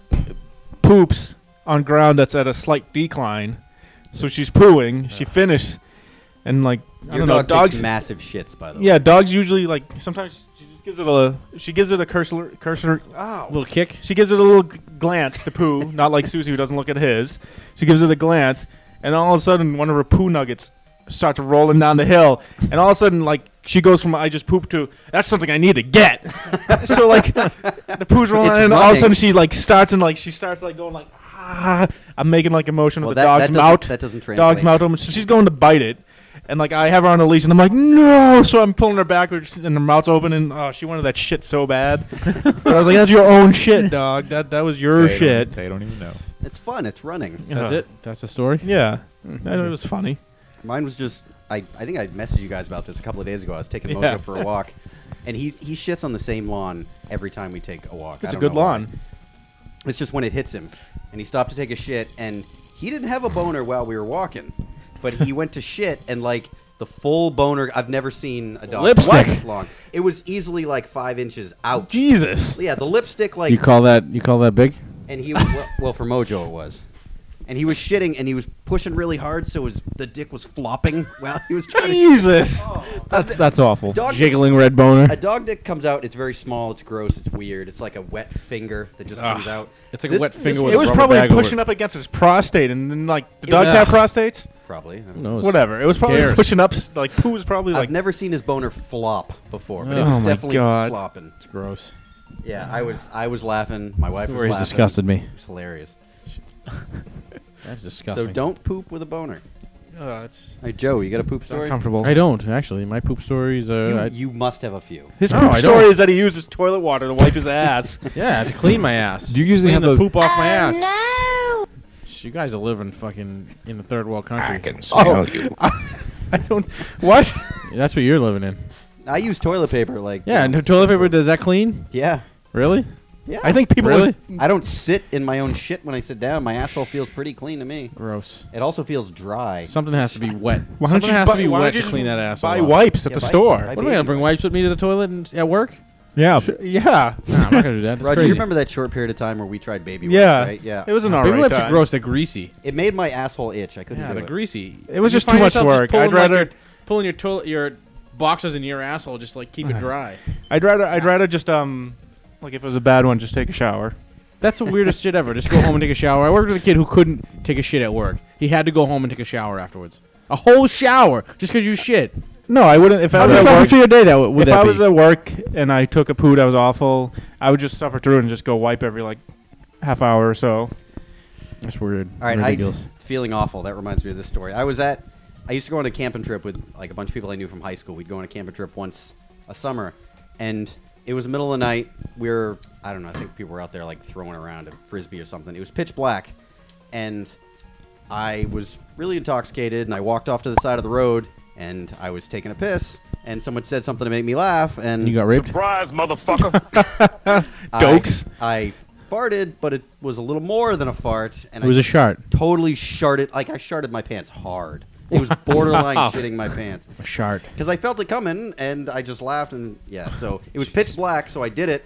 poops on ground that's at a slight decline. So she's pooing. She finished, and like I Your don't know, dog dogs. takes massive shits, by the way. Yeah, dogs usually like sometimes she just gives it a she gives it a cursor cursor. Ow. Little kick. She gives it a little g- glance to poo, not like Susie who doesn't look at his. She gives it a glance, and all of a sudden one of her poo nuggets starts rolling down the hill, and all of a sudden like she goes from I just pooped to that's something I need to get. So like the poo's rolling, It's and all of a running. sudden she like starts and like she starts like going like ah. I'm making like a motion Well, with the that, dog's that doesn't- mouth. That doesn't translate. Dog's mouth open. So she's going to bite it. And like I have her on a leash and I'm like, no. So I'm pulling her backwards and her mouth's open and oh, she wanted that shit so bad. But I was like, that's your own shit, dog. That that was your They shit. Don't, they don't even know. It's fun. It's running. That's Yeah. it. That's the story. Yeah. That was funny. Mine was just. I, I think I messaged you guys about this a couple of days ago. I was taking Mojo Yeah. for a walk, and he he shits on the same lawn every time we take a walk. I It's a don't good know why. lawn. It's just when it hits him, and he stopped to take a shit, and he didn't have a boner while we were walking, but he went to shit, and like the full boner. I've never seen a dog Lipstick. this long. It was easily like five inches out. Jesus. Yeah, the lipstick like, You call that? You call that big? and he well, well for Mojo it was, and he was shitting, and he was pushing really hard, so his the dick was flopping while he was trying to. Jesus. That's that's awful. Dog Jiggling red boner. A dog dick comes out. It's very small. It's gross. It's weird. It's like a wet finger that just comes out. It's like This- a wet this finger was- with It a was rubber probably bag over pushing it. up against his prostate, and then like the It dogs was- have prostates. Probably. I don't Who know. knows? Whatever. It was probably cares? pushing up. s- Like poo was probably I've like. never seen his boner flop before, but it Oh was my definitely God. flopping. It's gross. Yeah, I was I was laughing. My wife was Stories laughing. disgusted me. It was hilarious. That's disgusting. So don't poop with a boner. Uh, it's Hey Joe, you got a poop story? uncomfortable. I don't actually. My poop stories are. You, I, you must have a few. His No, poop I story don't. is that he uses toilet water to wipe his ass. yeah, to clean my ass. Do you usually Clean have the those- poop off my ass? No! You guys are living fucking in the third world country. I can smell you. I don't. What? That's what you're living in. I use toilet paper like Yeah, you know, and toilet paper does that clean? Yeah. Really? Yeah. I think people. Really? I don't sit in my own shit when I sit down. My asshole feels pretty clean to me. Gross. It also feels dry. Something has to be wet. Why don't Something you has buy, to be why wet don't you to just clean that asshole. buy up. wipes at Yeah, the buy- store? buy What am I gonna bring wipes with me to the toilet and at work? Yeah. Yeah. Nah, I'm not gonna do that. That's Roger, crazy. you remember that short period of time where we tried baby wipes, Yeah. right? Yeah. It was an Baby alright wipes time. are gross. They're greasy. It made my asshole itch. I couldn't Yeah, do they're it. greasy. It was You just find too much yourself work. pulling, I'd like, rather- your- pulling your toilet, your boxes in your asshole, just like keep it dry. I'd rather. I'd rather just um, like if it was a bad one, just take a shower. That's the weirdest shit ever. Just go home and take a shower. I worked with a kid who couldn't take a shit at work. He had to go home and take a shower afterwards. A whole shower just because you shit. No, I wouldn't. If I How was does at that work, for your day? That would if that I be? was at work and I took a poo that was awful, I would just suffer through it and just go wipe every like half hour or so. That's weird. All right, Ridiculous. I, feeling awful. That reminds me of this story. I was at, I used to go on a camping trip with like a bunch of people I knew from high school. We'd go on a camping trip once a summer, and it was the middle of the night. We were, I don't know, I think people were out there like throwing around a frisbee or something. It was pitch black, and I was really intoxicated, and I walked off to the side of the road, and I was taking a piss, and someone said something to make me laugh, and You got raped? Surprise, motherfucker. I- Dokes. I farted, but it was a little more than a fart, and It was I a shart. totally sharted. Like I sharted my pants hard. It was borderline Wow. shitting my pants A shart. because I felt it coming, and I just laughed, and yeah. So it was pitch black, so I did it,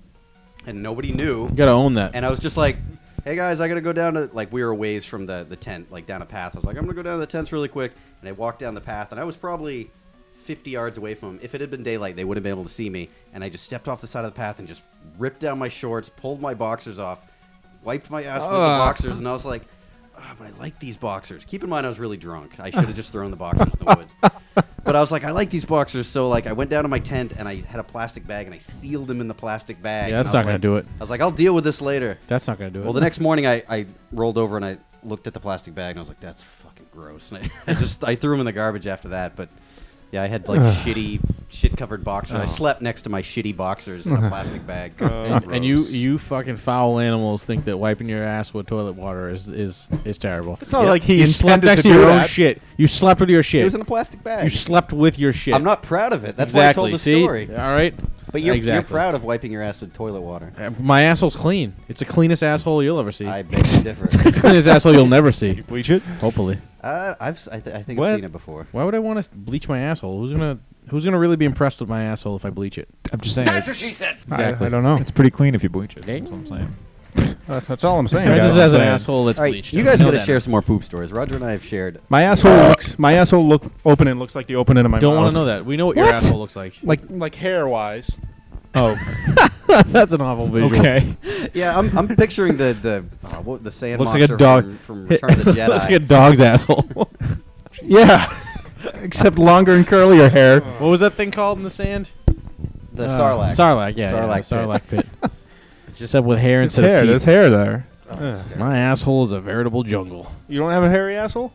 and nobody knew. You gotta own that. And I was just like, "Hey guys, I gotta go down to like we were a ways from the the tent, like down a path." I was like, "I'm gonna go down to the tents really quick," and I walked down the path, and I was probably fifty yards away from them. If it had been daylight, they would have been able to see me. And I just stepped off the side of the path and just ripped down my shorts, pulled my boxers off, wiped my ass with the Ugh. boxers, and I was like, "Ah, but I like these boxers." Keep in mind, I was really drunk. I should have just thrown the boxers in the woods. But I was like, I like these boxers, so like I went down to my tent and I had a plastic bag and I sealed them in the plastic bag. Yeah, and that's I not was gonna like- do it. I was like, I'll deal with this later. That's not gonna do it. Well, the next morning I, I rolled over and I looked at the plastic bag and I was like, that's fucking gross. And I, I just I threw them in the garbage after that. But yeah, I had like shitty, shit covered boxers. I slept next to my shitty boxers in a plastic bag. and, and you you fucking foul animals think that wiping your ass with toilet water is is, is terrible. It's not Yep. like he You slept intended next to to do your own that. shit. You slept with your It shit. was in a plastic bag. You slept with your shit. I'm not proud of it. That's exactly. why I told the See? story. All right. But you're, exactly. you're proud of wiping your ass with toilet water. Uh, My asshole's clean. It's the cleanest asshole you'll ever see. I beg to differ. It's the cleanest asshole you'll never see. You bleach it? Hopefully. uh, I've s- I, th- I think What? I've seen it before. Why would I want to bleach my asshole? Who's gonna Who's gonna really be impressed with my asshole if I bleach it? I'm just saying. That's It's, what she said. Exactly. I, I don't know. it's pretty clean if you bleach it. That's what I'm saying. That's, that's all I'm saying. Francis guys. has an saying. asshole that's All right, bleached. you I guys know got to that share now. some more poop stories. Roger and I have shared. My asshole looks. My asshole look opening looks like the opening of my Don't mouth. want to know that. We know what, your What? asshole looks like. Like like hair wise. Oh, That's an awful visual. okay. Yeah, I'm, I'm picturing the the uh, what, the sand Looks like a monster dog. from, from Return of the Jedi. Looks like a dog's asshole. Yeah. Except longer and curlier hair. What was that thing called in the sand? the Uh, Sarlacc. Sarlacc, yeah. Sarlacc yeah, Sarlacc pit. Just Except with hair There's instead hair. of There's teeth. hair there. oh, that's terrible. My asshole is a veritable jungle. You don't have a hairy asshole?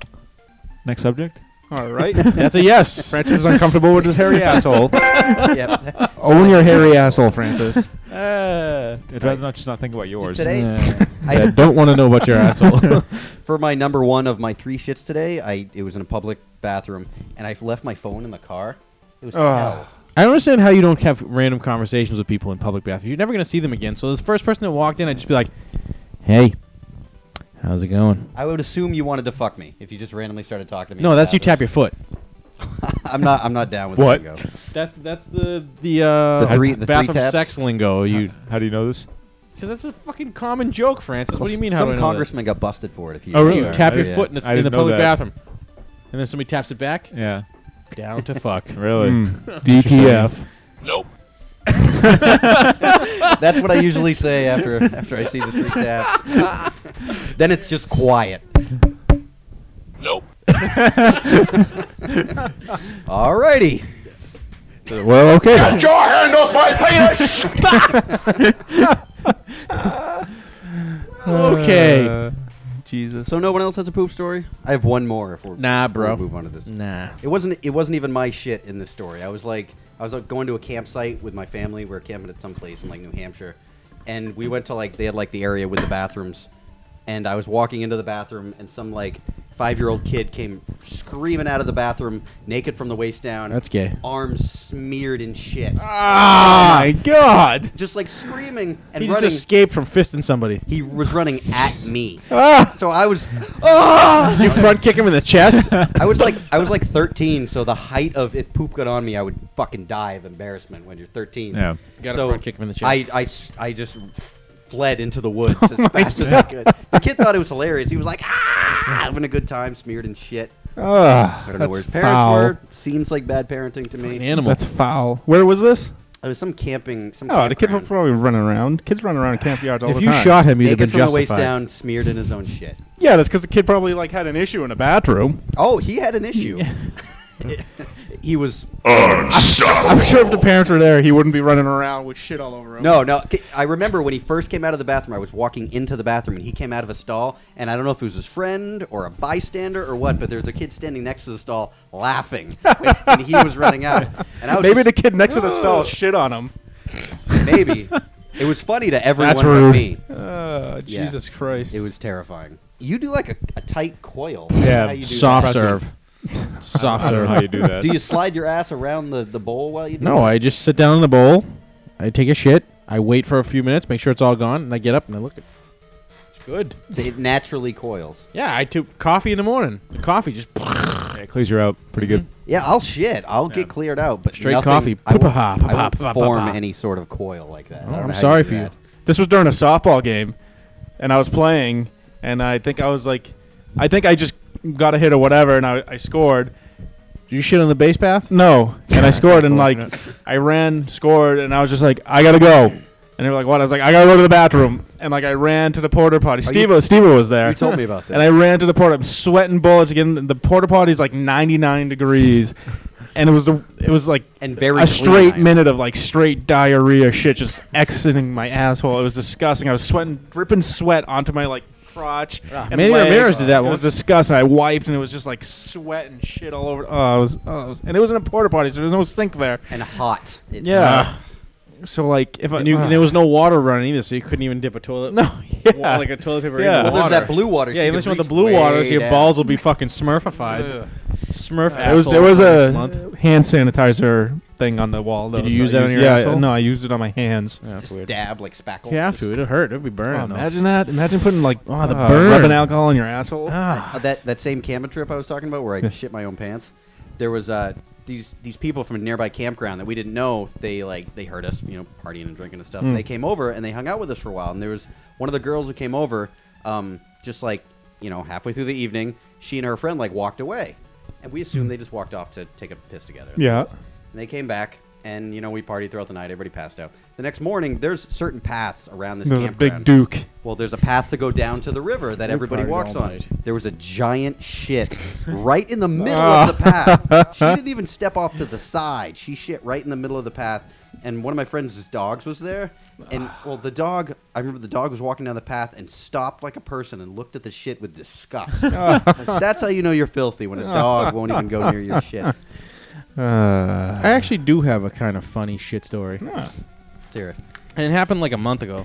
Next subject. All right. That's a yes. Francis is uncomfortable with his hairy asshole. Yep. Own your hairy asshole, Francis. Uh, I'd rather not just not think about yours. Today, uh, I- I don't want to know about your asshole. for my number one of my three shits today, I it was in a public bathroom, and I left my phone in the car. It was Ugh. hell. I don't understand how you don't have random conversations with people in public bathrooms. You're never going to see them again. So the first person that walked in, I'd just be like, "Hey, how's it going?" I would assume you wanted to fuck me if you just randomly started talking to me. No, in the that's you tap bathroom. your foot. I'm not. I'm not down with What? that lingo. That's that's the the, uh, The three- the three bathroom taps? sex lingo. You How do you know this? because that's a fucking common joke, Francis. What do you mean? How Some do I know that? congressman got busted for it. If you, Oh, really? Yeah. You tap your Yeah. foot in the, I in the didn't know public that. bathroom, and then somebody taps it back. Yeah. Down to fuck. Really? Mm. D T F. Nope. That's what I usually say after after I see the three taps. Then it's just quiet. Nope. Alrighty. Well, okay. then. Your hand off my penis! Okay. Uh, Jesus. So no one else has a poop story? I have one more. If we're, Nah, before bro. we move on to this. Nah. It wasn't. It wasn't even my shit in this story. I was like, I was uh, going to a campsite with my family. We were camping at some place in like New Hampshire, and we went to like they had like the area with the bathrooms, and I was walking into the bathroom, and some like five-year-old kid came screaming out of the bathroom, naked from the waist down. That's gay. Arms smeared in shit. Oh my God! Just like screaming and He just running. escaped from fisting somebody. He was running at me. Ah! So I was, ah! You front kick him in the chest. I was like, I was like thirteen. So the height of if poop got on me, I would fucking die of embarrassment when you're thirteen. Yeah. Gotta so front kick him in the chest. I, I, s- I just fled into the woods as fast as I could. The kid thought it was hilarious. He was like, ah, having a good time, smeared in shit. Ugh, I don't know that's where his parents foul. were. Seems like bad parenting to An me. animal. That's foul. Where was this? It was some camping. Some Oh, the kid was campground. probably running around. Kids running around in camp yards all if the you time. shot him, you'd have been Naked from the waist justified. down, smeared in his own shit. Yeah, that's because the kid probably like had an issue in the bathroom. Oh, he had an issue. He was I'm sure if the parents were there, he wouldn't be running around with shit all over him. No, no. K- I remember when he first came out of the bathroom, I was walking into the bathroom, and he came out of a stall, and I don't know if it was his friend or a bystander or what, but there was a kid standing next to the stall laughing when, when he was running out. And I was Maybe just- the kid next to the stall shit on him. maybe. It was funny to everyone That's but rude. me. Uh, Uh, Yeah. Jesus Christ. It was terrifying. You do like a, a tight coil. Yeah, How you do Soft that? serve. Soft I don't know serve. how you do that. Do you slide your ass around the, the bowl while you do No, that? I just sit down in the bowl. I take a shit. I wait for a few minutes, make sure it's all gone, and I get up and I look at. It's good. It naturally coils. Yeah, I took coffee in the morning. The coffee just Yeah, it clears you out pretty good. Yeah, I'll shit. I'll Yeah. get cleared out, but Straight nothing- coffee. I won't, Pa-pa-ha, I won't pa-pa, form pa-pa. any sort of coil like that. I Oh, don't I'm know how sorry do for you. that. This was during a softball game, and I was playing, and I think I was like, I think I just got a hit or whatever, and I, I scored. Did you shit on the base path? No, and I scored, and like unfortunate. I ran, scored, and I was just like, I gotta go. And they were like, what? I was like, I gotta go to the bathroom, and like I ran to the porta potty. Oh, Steve, you- Steve was there. You told me about this. And I ran to the porta. I'm sweating bullets again. The porta potty's like ninety-nine degrees, and it was the it was like and very a clean, straight I- minute of like straight diarrhea shit just exiting my asshole. It was disgusting. I was sweating, dripping sweat onto my like crotch. and Manny legs. Ramirez did that It was once. disgusting. I wiped, and it was just like sweat and shit all over. Oh, it was, oh, it was and it was in a porta potty, so there was no sink there. and hot. It- Yeah. So like if I And, you, uh, and there was no water running either, so you couldn't even dip a toilet. no yeah Like a toilet paper. Yeah. in the Well, there's water. that blue water. Yeah, so you unless you can want the reach blue water, so way your down. balls will be fucking Smurfified. Ugh. Smurf It was asshole there was for a next month. hand sanitizer thing on the wall. Did though, you so use I that on used- your yeah, asshole? No, I used it on my hands. Yeah, that's Just weird. dab like spackle. You have to. It'll hurt. It'll be Oh, burning. though. imagine that. Imagine putting like Oh, the uh, burn. rubbing alcohol in your asshole. Ah. Uh, that that same cabin trip I was talking about, where I shit my own pants. There was uh, these these people from a nearby campground that we didn't know. They like they heard us, you know, partying and drinking and stuff. Mm. And they came over and they hung out with us for a while. And there was one of the girls who came over, um, just like you know, halfway through the evening, she and her friend like walked away, and we assumed they just walked off to take a piss together. Yeah. And they came back, and you know, we partied throughout the night. Everybody passed out. The next morning, there's certain paths around this There's a campground. big Duke. Well, there's a path to go down to the river that everybody partied walks all on. night. There was a giant shit right in the middle of the path. She didn't even step off to the side. She shit right in the middle of the path. And one of my friends' dogs was there. And, well, the dog, I remember the dog was walking down the path and stopped like a person and looked at the shit with disgust. Like, that's how you know you're filthy, when a dog won't even go near your shit. Uh, I actually do have a kind of funny shit story. Let's hear it. And it happened like a month ago.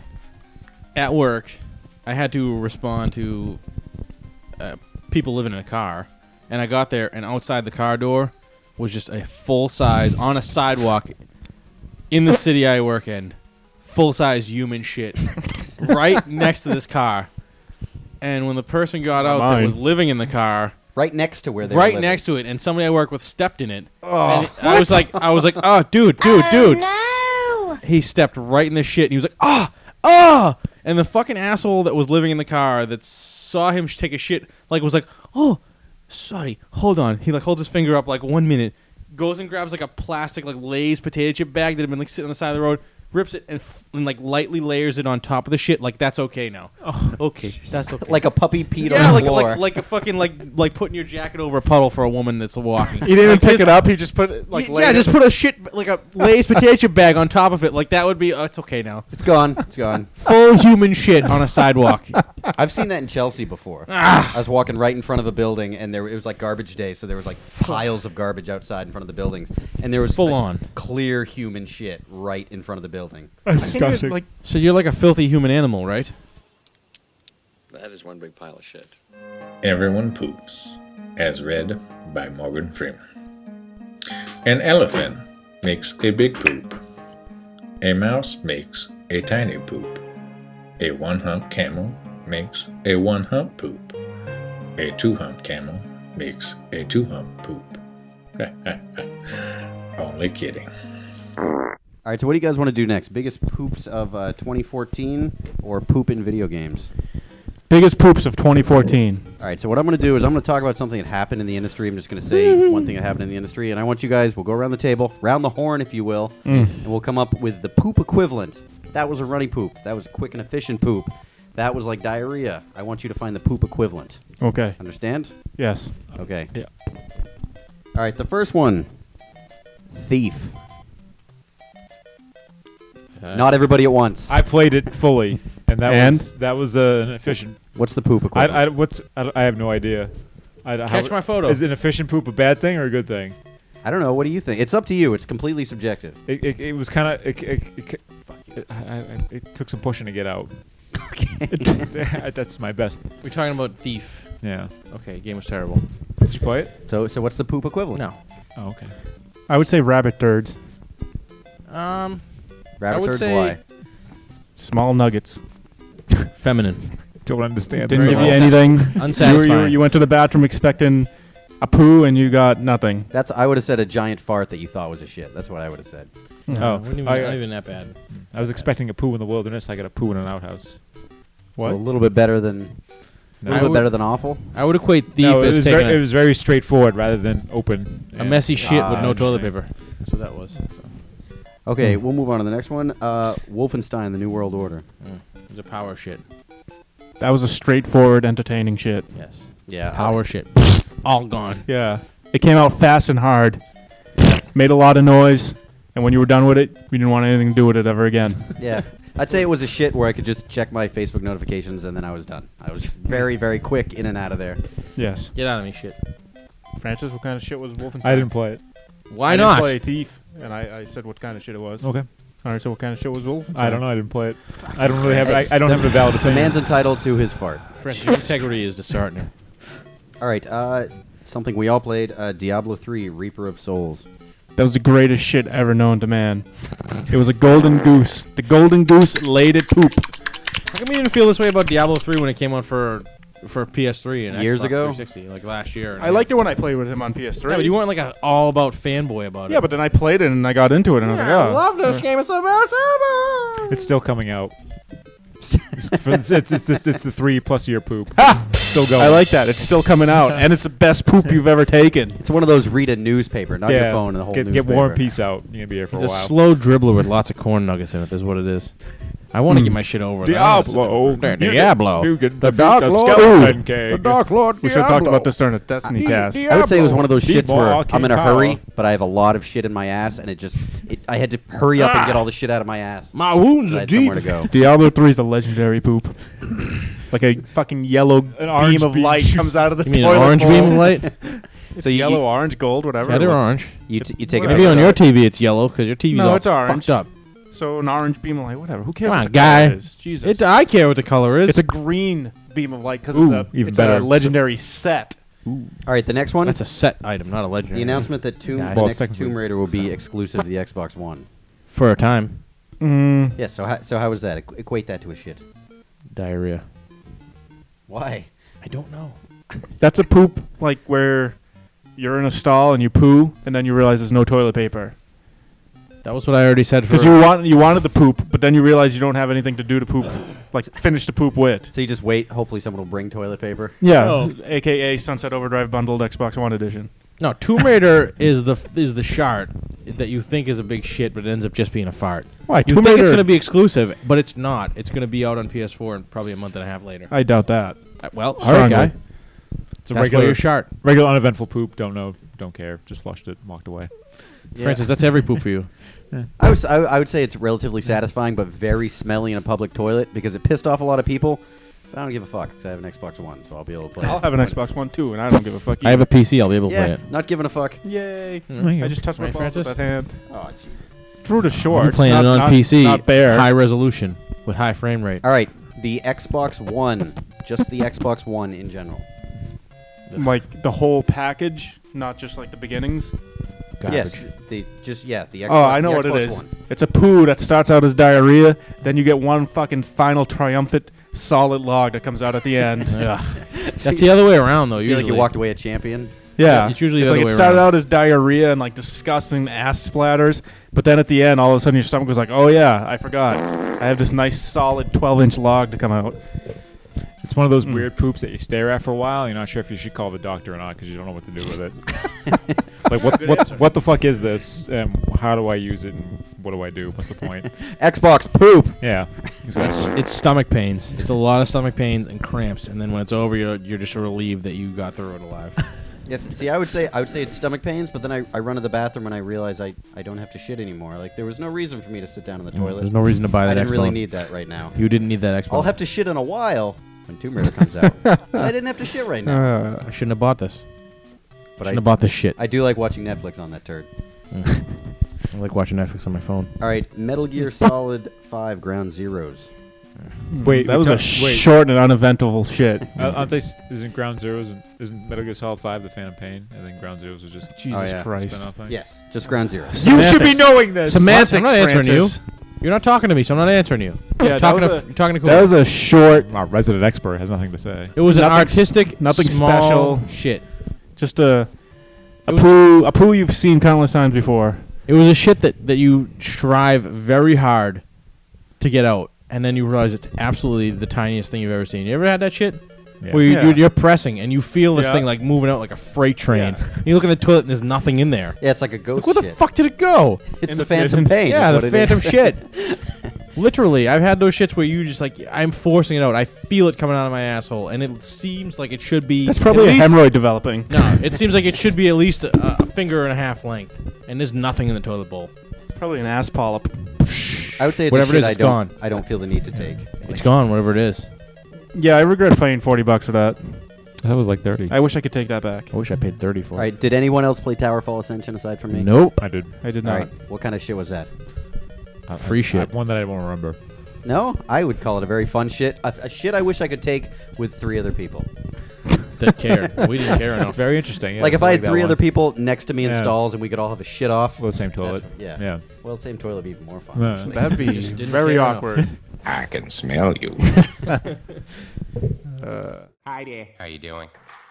At work, I had to respond to uh, people living in a car. And I got there, and outside the car door was just a full size, on a sidewalk in the city I work in, full size human shit right next to this car. And when the person got out Mine. that was living in the car, Right next to where they were right living. next to it, and somebody I work with stepped in it. Oh, I was like, I was like, oh, dude, dude, dude. No! He stepped right in the shit, and he was like, ah, ah. And the fucking asshole that was living in the car that saw him sh- take a shit, like, was like, oh, sorry, hold on. He like holds his finger up like one minute, goes and grabs like a plastic like Lay's potato chip bag that had been like sitting on the side of the road, rips it and, f- and like lightly layers it on top of the shit. Like that's okay now. Oh, okay, that's okay. Like a puppy peed yeah, on the like, floor. like like a fucking like like putting your jacket over a puddle for a woman that's walking. he didn't even Like, pick his- it up. He just put it like. yeah, laid just it- put a shit like a Lay's potato chip bag on top of it. Like that would be. Uh, it's okay now. It's gone. It's gone. Full human shit on a sidewalk. I've seen that in Chelsea before. Ah. I was walking right in front of a building, and there it was like garbage day, so there was like piles of garbage outside in front of the buildings, and there was Full like, on. clear human shit right in front of the building. disgusting. Like So you're like a filthy human animal, right? That is one big pile of shit. Everyone Poops, as read by Morgan Freeman. An elephant makes a big poop. A mouse makes a tiny poop. A one-hump camel makes a one-hump poop. A two-hump camel makes a two-hump poop. Only kidding. All right, so what do you guys want to do next? Biggest poops of uh, twenty fourteen or poop in video games? biggest poops of twenty fourteen. All right, so what I'm going to do is I'm going to talk about something that happened in the industry. I'm just going to say one thing that happened in the industry, and I want you guys, we'll go around the table, round the horn, if you will, Mm. and we'll come up with the poop equivalent. That was a runny poop. That was a quick and efficient poop. That was like diarrhea. I want you to find the poop equivalent. Okay. Understand? Yes. Okay. Yeah. All right, the first one. Thief. Not everybody at once. I played it fully, and that And? was that was uh, an efficient. What's the poop equivalent? I, I what's I, I have no idea. I, Catch my photo. Is an efficient poop a bad thing or a good thing? I don't know. What do you think? It's up to you. It's completely subjective. It, it, it was kind of it, it, it, it, I, I, it took some pushing to get out. That's my best. We're talking about Thief. Yeah. Okay, game was terrible. Did you play it? So, so what's the poop equivalent? No. Oh, okay. I would say rabbit turds. Um, Rabbit I would turds, say why? Small nuggets. feminine. Don't understand. Didn't Very give you well. anything. You, were, you, Unsatisfying. were- you went to the bathroom expecting a poo and you got nothing. That's I would have said a giant fart that you thought was a shit. That's what I would have said. No, Oh, wasn't even, I- not even that bad. I was expecting a poo in the wilderness. I got a poo in an outhouse. So a little bit better than a No. little I bit would- better than awful. I would equate Thief No, it as was, taking very, a, it was very straightforward rather than open. a and- messy shit Ah, with I no toilet understand. paper. That's what that was. So. Okay, we'll move on to the next one. Uh, Wolfenstein: The New World Order. Mm. It was a power shit. That was a straightforward, entertaining shit. Yes. Yeah, Power shit. All gone. Yeah. It came out fast and hard. Made a lot of noise. And when you were done with it, you didn't want anything to do with it ever again. Yeah, I'd say it was a shit where I could just check my Facebook notifications and then I was done. I was very, very quick in and out of there. Yes. Get out of me, shit. Francis, what kind of shit was Wolfenstein? I didn't play it. Why I not? didn't play Thief, and I, I said what kind of shit it was. Okay. All right, so what kind of shit was Wolfenstein? I don't know. I didn't play it. I don't really have. I, I don't have a valid The opinion. man's entitled to his fart. Francis, your integrity is disheartening. All right, uh, something we all played: uh, Diablo three: Reaper of Souls. That was the greatest shit ever known to man. It was a golden goose. The golden goose laid it poop. How come you didn't feel this way about Diablo three when it came out for for P S three and Years Xbox ago? three sixty, like last year? I liked it when I played with him on P S three. Yeah, but you weren't like an all about fanboy about it. Yeah, but then I played it and I got into it and I was like, oh. love this game. It's the best ever. It's still coming out. it's, it's, it's, it's, it's, it's the three plus year poop. Ha! Still going. I like that. It's still coming out, and it's the best poop you've ever taken. It's one of those read a newspaper, not yeah. your phone and the whole get, newspaper. Get War and Peace out. You're gonna be here for It's a a while. slow dribbler with lots of corn nuggets in it. Is what it is. I want to Hmm. get my shit over. with. I wanna sit Diablo. there- You Diablo. can- you can The defeat Dark the Lord. skeleton Ooh, king. The Dark Lord. We should have talked Diablo. about this during a Destiny cast. I would say it was one of those Diablo. shits where King I'm in a power. hurry, but I have a lot of shit in my ass, and it just it, I had to hurry up and get all the shit out of my ass. My wounds I are had deep. somewhere to go. Diablo three is a legendary poop. Like a fucking yellow An orange beam of beam light shoots- comes out of the You mean toilet an orange bowl. beam of light? It's So you- yellow, you- orange, gold, whatever. Yeah, it they're looks. orange. You, t- you take a Whatever. Maybe picture on of your it. T V it's yellow because your T V's No, all it's orange. fucked up. So an orange beam of light, whatever. Who cares Come what on, the color guy. is? Jesus. It, I care what the color is. It's a green beam of light because Ooh, it's, a, even it's better. a legendary set. All right, the next one. That's a set item, not a legendary. The announcement that Tomb, Yeah, the well, next technically. Tomb Raider will be exclusive to the Xbox One. For a time. Mm, Yes. So how, so how was that? Equ- equate that to a shit. Diarrhea. Why? I don't know. that's a poop like where you're in a stall and you poo and then you realize there's no toilet paper. That was what I already said. For Because you want you wanted the poop, but then you realize you don't have anything to do to poop, like finish the poop with. So you just wait. Hopefully, someone will bring toilet paper. Yeah, Oh. A K A Sunset Overdrive bundled Xbox One edition. No, Tomb Raider is the is the shard that you think is a big shit, but it ends up just being a fart. Why? You Tomb think it's Raider- going to be exclusive, but it's not. It's going to be out on P S four in probably a month and a half later. I doubt that. Uh, well, all right, Strongly. guy. It's a That's why regular, you're shart. regular uneventful poop. Don't know. Don't care. Just flushed it. Walked away. Yeah. Francis, that's every poop for you. I, was, I, I would say it's relatively satisfying, but very smelly in a public toilet because it pissed off a lot of people. But I don't give a fuck because I have an Xbox One, so I'll be able to play. I'll it. have an Xbox One too, and I don't give a fuck. I have a P C. I'll be able to play Yeah, it. not giving a fuck. Yay! Mm. I just touched my Right, balls with Francis? that hand. Oh, Jesus. Through the I'll be shorts. playing not, it on not, P C, Not bare. high resolution with high frame rate. All right, the Xbox One, just the Xbox One in general. Like the whole package, not just like the beginnings. Garbage. Yes, the just yeah the Xbox. Oh, I know the what it Xbox is. One. It's a poo that starts out as diarrhea, then you get one fucking final triumphant solid log that comes out at the end. Ugh. That's the other way around, though. You feel Usually, like you walked away a champion. Yeah, it's usually the it's other like way it started around. out as diarrhea and like disgusting ass splatters, but then at the end, all of a sudden your stomach was like, "Oh yeah, I forgot. I have this nice solid twelve inch log to come out." It's one of those Mm. weird poops that you stare at for a while. You're not sure if you should call the doctor or not because you don't know what to do with it. It's like what what what the fuck is this? Um, how do I use it? And what do I do? What's the point? Xbox poop. Yeah, It's, exactly. it's stomach pains. It's a lot of stomach pains and cramps, and then when it's over, you're you're just relieved that you got through it alive. Yes. See, I would say I would say it's stomach pains, but then I, I run to the bathroom and I realize I, I don't have to shit anymore. Like there was no reason for me to sit down in the toilet. There's no reason to buy I that didn't really Xbox. need that right now. You didn't need that Xbox. I'll have to shit in a while when Tomb Raider comes out. But I didn't have to shit right now. Uh, I shouldn't have bought this. But Shouldn't I, have bought this shit. I do like watching Netflix on that turd. Mm. I like watching Netflix on my phone. All right, Metal Gear Solid five Ground Zeroes. Wait, that was we a ta- wait. short and uneventful shit. Uh, aren't they? s- Isn't Ground Zeroes and isn't Metal Gear Solid Five the Phantom Pain? I think Ground Zeroes was just Jesus Oh, yeah. Christ. spin-off thing. Yes, just Ground Zero. You should be Semantics. knowing this. Semantics, I'm not answering Francis. you. You're not talking to me, so I'm not answering you. Yeah, you're that talking was to a- you're talking to That was a short, Our resident expert has nothing to say. It was an nothing- artistic, nothing small special. shit. just a a was- poo, a poo you've seen countless times before. It was a shit that, that you strive very hard to get out, and then you realize it's absolutely the tiniest thing you've ever seen. You ever had that shit? Yeah. Where you, Yeah. you're, you're pressing, and you feel this Yeah. thing like moving out like a freight train. Yeah. You look in the toilet, and there's nothing in there. Yeah, it's like a ghost Like, where the shit. fuck did it go? It's In the the Phantom phantom- Pain. yeah, is the what it phantom is. shit. Literally, I've had those shits where you just like, I'm forcing it out. I feel it coming out of my asshole, and it seems like it should be. That's probably at a least- hemorrhoid developing. No, it seems like it should be at least a, a finger and a half length, and there's nothing in the toilet bowl. It's probably an ass polyp. I would say it's Whatever a it shit is, I it's don't. gone. I don't feel the need to take. It's gone, whatever it is. Yeah, I regret paying forty bucks for that. That was like thirty. I wish I could take that back. I wish I paid thirty for All right. Did anyone else play Towerfall Ascension aside from me? it. Nope. I did. I did All not. right. What kind of shit was that? Uh, Free I- shit. I- one that I won't remember. No, I would call it a very fun shit. A, a shit I wish I could take with three other people. That cared. We didn't care enough. Very interesting. Yeah, like if so I had that three one. other people next to me in Yeah. stalls and we could all have a shit off. Well, the same toilet. That's- Yeah. Well, same toilet would be even more fun. Yeah. actually. That'd be Just didn't very care enough. awkward. I can smell you. uh, Hi there. How you doing?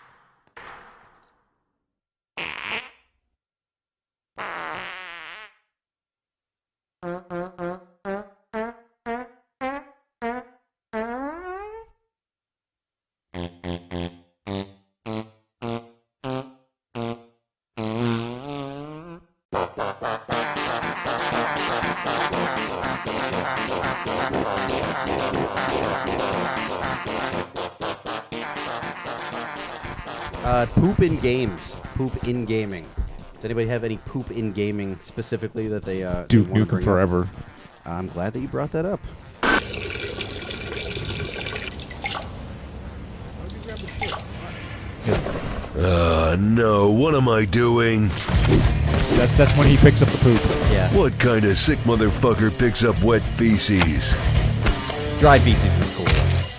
Uh, poop in games. Poop in gaming. Does anybody have any poop in gaming specifically that they uh, they Duke wanna Nukem bring up? Forever. I'm glad that you brought that up. Uh, no, what am I doing? That's that's when he picks up the poop. Yeah. What kind of sick motherfucker picks up wet feces? Dry feces is cool.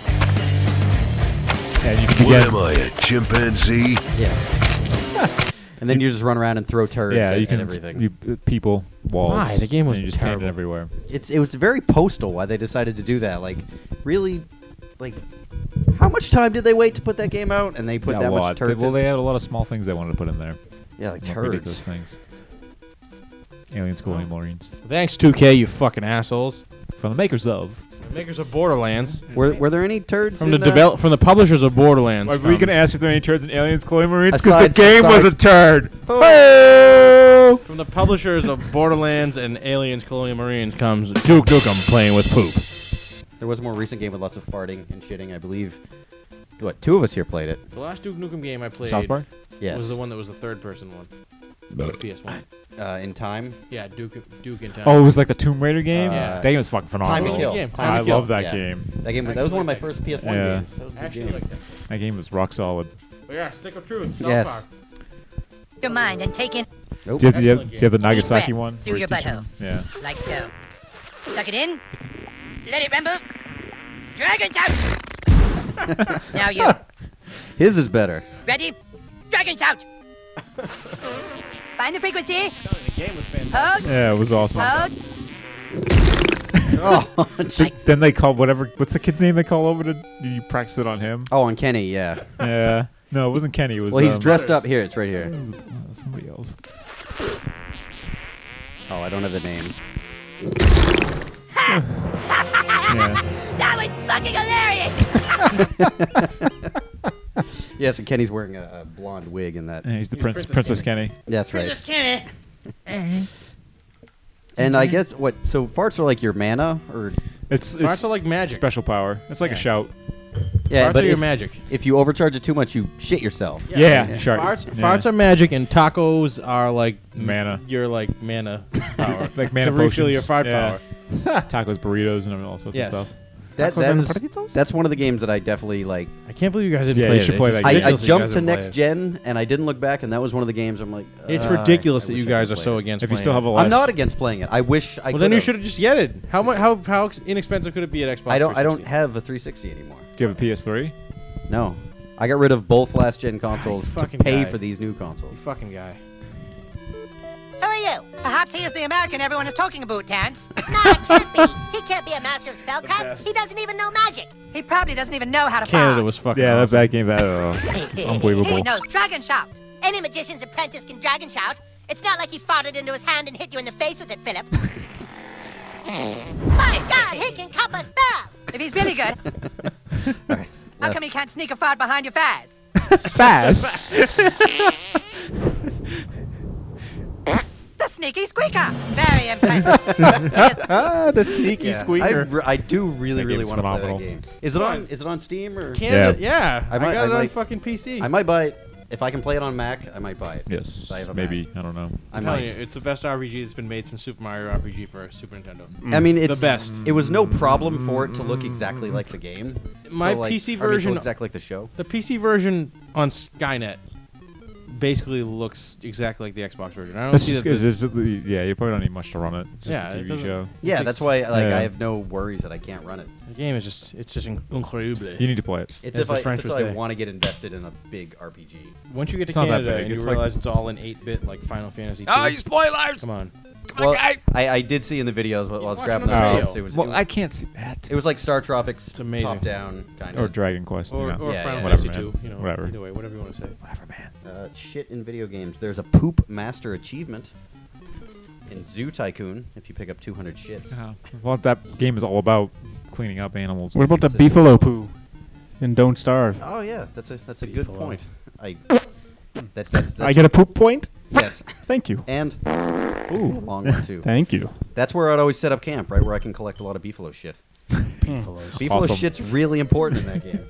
And you can What get am I, a chimpanzee? Yeah. And then you just run around and throw turds yeah, at, you can at everything. You, uh, people walls. Why? The game was and you just paint terrible. it everywhere. It's it was very postal why they decided to do that. Like, really, like, how much time did they wait to put that game out? And they put Yeah, that a much lot. turd. They- well, in- they had a lot of small things they wanted to put in there. yeah, like Like turds. ridiculous things. Aliens, Colonial Marines. Thanks, two K, you fucking assholes. From the makers of. The makers of Borderlands. Were were there any turds From the in, uh, develop from the publishers of Borderlands. Are we um, going to ask if there are any turds in Aliens, Colonial Marines? Because the Aside- game was a aside- turd. Oh. From the publishers of Borderlands and Aliens Colonial Marines comes Duke Nukem playing with poop. There was a more recent game with lots of farting and shitting, I believe. What? Two of us here played it. The last Duke Nukem game I played South Park? Yes. was the one that was the third person one. P S one. Uh, in time. Yeah, Duke Duke in time. Oh, it was like the Tomb Raider game? Uh, That game was fucking Time phenomenal. to Kill. Game. Time I to Kill. love that Yeah. game. That game. That was one of my first P S one Yeah. games. That was a good Actually game. like that. That game was rock solid. But yeah, Stick of Truth. South Yes. Park. Your mind and take in Nope. Do you have, do you have, Excellent do you have the Deep Nagasaki breath one? through where your he's teaching butthole. them? Yeah. like so. Suck it in. Let it rumble. Dragon's out. Now you. His is better. Ready? Dragon's out. Find the frequency. The game was fantastic. Hold. Yeah, it was awesome. Hold. Oh. Th- then they call whatever. What's the kid's name they call over to? You practice it on him? Oh, on Kenny. Yeah. Yeah. No, it wasn't Kenny. It was. Well, he's um, dressed up here. It's right it here. was, uh, somebody else. Oh, I don't have the name. Yeah. That was fucking hilarious. Yes, and Kenny's wearing a, a blonde wig in that. Yeah, he's the He's prince, Princess Princess Kenny. That's right. Princess Kenny. And I guess what? So farts are like your mana, or It's Farts it's are like magic. special power. It's like Yeah. a shout. yeah, Farts but are your if, magic. if you overcharge it too much, you shit yourself. Yeah, Yeah. sure. Farts, Yeah. farts are magic, and tacos are like Mana. Your like mana power. Like mana to refill your potions. fart Yeah. power. Tacos, burritos, and all sorts Yes. of stuff. That, Tacos that and is, Perditos? that's one of the games that I definitely like. I can't believe you guys didn't Yeah, play you it. should It's play just that I, game. I ridiculous that you guys jumped to didn't play next it. gen and I didn't look back, and that was one of the games I'm like. It's uh, ridiculous I that wish you I guys are could've so played it. against If you playing still it. have a I'm last, not against playing it. I wish I. Well, then you could've. should have just get it. How much? How how inexpensive could it be at Xbox? I don't. I don't three sixty? have a three sixty anymore. do you have a P S three? No, I got rid of both last gen consoles to fucking pay guy. for these new consoles. You fucking guy. Who are you? Perhaps he is the American everyone is talking about, Terrence. No, it can't be. He can't be a master of spellcraft. He doesn't even know magic. He probably doesn't even know how to Canada fart. was fucking. Yeah, awesome. that bad game. That uh, unbelievable. He knows Dragon Shout. Any magician's apprentice can Dragon Shout. It's not like he farted into his hand and hit you in the face with it, Philip. My God, he can cup a spell. If he's really good, Alright, how left. come he can't sneak a fart behind your faz? Fast. The sneaky squeaker. Very impressive. Ah, the sneaky Yeah, I, squeaker. re- I do really, That really game's want to play that phenomenal. game. Is it on? Is it on Steam or? Canada. Yeah, I I, might- got I it on might- fucking P C. I might buy it if I can play it on Mac. I might buy it. Yes, I have a maybe. I don't know. I I'm telling might. you, it's the best R P G that's been made since Super Mario R P G for Super Nintendo. I mean, it's the best. It was no problem for it to look exactly like the game. My So, like, P C I mean, to version, look exactly like the show. the P C version on Skynet, basically looks exactly like the Xbox version. I don't It's see just, that. it's the- just- yeah, you probably don't need much to run it. It's just Yeah, a it T V doesn't- show. Yeah, takes- that's why like Yeah. I have no worries that I can't run it. The game is just, it's just incredible. You need to play it. It's As if the I, French it's would if I say. want to get invested in a big R P G. Once you get to It's not that Canada big. and you It's like- realize it's all in eight bit, like Final Fantasy. Oh, two, you spoilers! Come on. Well, I, I did see in the videos while I was watching grabbing the on the videos. video. It was, Well, it, I can't see that. it was like Star Tropics It's amazing. top down kind Or of Dragon Quest. Or, yeah. or Yeah, Final yeah, whatever, Fantasy man. two. You know, Whatever. Either way, whatever you want to say. Whatever, man. uh, shit in video games. There's a poop master achievement in Zoo Tycoon if you pick up two hundred shits. Uh, well, that game is all about cleaning up animals. What about the beefalo poo? And Don't Starve. Oh yeah, that's a that's a good Beefalo. point. I that, that's, that's I get a poop point? yes, Thank you. and ooh, long one too. Thank you. That's where I'd always set up camp, right, where I can collect a lot of beefalo shit. Beefalos. Beefalo Awesome. shit's really important in that game.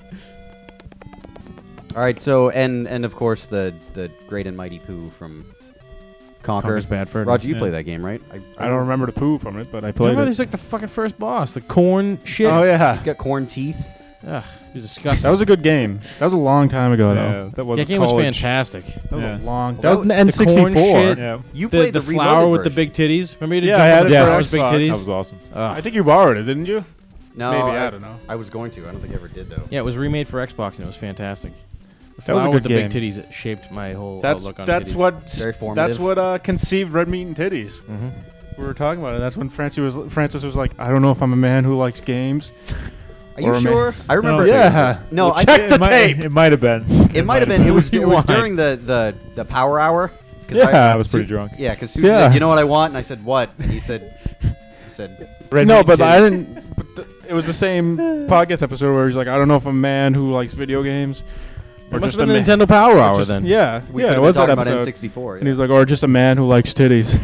All right, so and and of course the the great and mighty Pooh from Conquer. Conker's Bad Fur Day. Roger, you Yeah. play that game, right? I don't remember the poo from it, but I played Remember, it. there's like the fucking first boss, the corn shit. Oh yeah, He's got corn teeth. Ugh, it was disgusting. that was a good game. That was a long time ago Yeah, though. that was that a game was college. fantastic. That was Yeah. a long. Well, That was that an was- N the corn sixty-four. shit. Yeah. You The, played the the, flower reloaded with the version. big titties. Remember you did Yeah, jump I had on it the for flower with big Xbox. titties? That was awesome. Ugh. I think you borrowed it, didn't you? No, Maybe, I, I don't know. I was going to. I don't think I ever did though. Yeah, it was remade for Xbox and it was fantastic. The That was a flower with good the big game. titties shaped my whole That's outlook on that's titties. what Very that's formative. what uh, conceived red meat and titties. Mhm. We were talking about it. That's when Francis was Francis was like, I don't know if I'm a man who likes games. Are you Or a man- sure? I remember. yeah. No, Well, I check It the might, tape. it might have been. It might have been. It was. It was Rewind. during the, the, the power hour. 'Cause Yeah. I was pretty drunk. Yeah, because Susan Yeah. said, "You know what I want?" And I said, "What?" And he said, he "said Red no, meat but titties. I didn't. But th- it was the same podcast episode where he's like, I don't know if I'm a man who likes video games. It must just have a been the man- Nintendo Power or Hour just- then. Yeah, we yeah, could it have was been that talking about episode. N sixty-four." And he was like, or just a man who likes titties.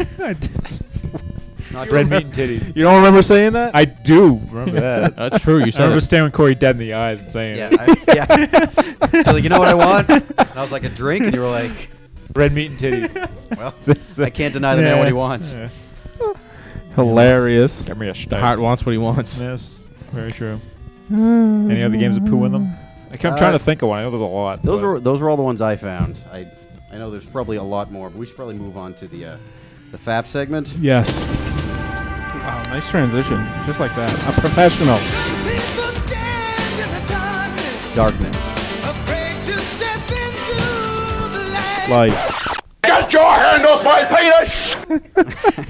Not Red good. meat and titties. You don't remember saying that? I do remember that. That's true. You I said remember it. staring Corey dead in the eyes and saying, Yeah, I, yeah. So like, you know what I want? And I was like, a drink, and you were like, "Red meat and titties." well, I can't deny the man what he wants. Yeah. Hilarious. Get me a The steak. heart wants what he wants. Yes, very true. Any other games with poo in them? I keep- I'm Uh, trying to think of one. I know there's a lot. Those but- were those were all the ones I found. I I know there's probably a lot more, but we should probably move on to the uh, the F A P segment. Yes. Wow, nice transition. Just like that. A professional. People stand in the darkness, Darkness. afraid to step into the light. Like, Get your hand off my penis!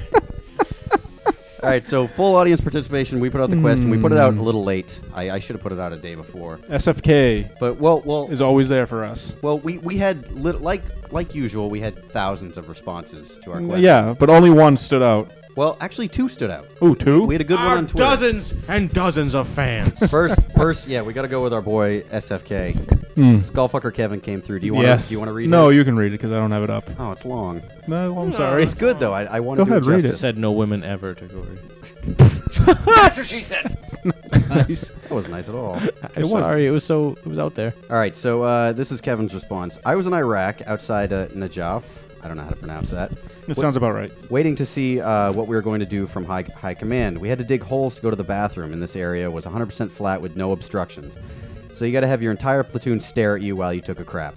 All right, so full audience participation. We put out the question. We put it out a little late. I, I should have put it out a day before. S F K But well, well, is always there for us. well, we we had lit, like like usual. We had thousands of responses to our question. Yeah, but only one stood out. Well, actually, two stood out. Ooh, two? We had a good one Our on Twitter. dozens and dozens of fans. First, first, yeah, we got to go with our boy S F K. Mm. Skullfucker Kevin came through. Do you want? Yes. Do you want to read? No, it? you can read it because I don't have it up. Oh, it's long. No, I'm sorry. It's good though. I, I want Go to do ahead, read justice. it. Said no women ever to go. That's what she said. Nice. That wasn't nice at all. I'm sorry, it was so it was out there. All right, so uh, this is Kevin's response. I was in Iraq outside uh, Najaf I don't know how to pronounce that. That sounds about right. Waiting to see uh, what we were going to do from high, high command. We had to dig holes to go to the bathroom, and this area was one hundred percent flat with no obstructions. So you got to have your entire platoon stare at you while you took a crap.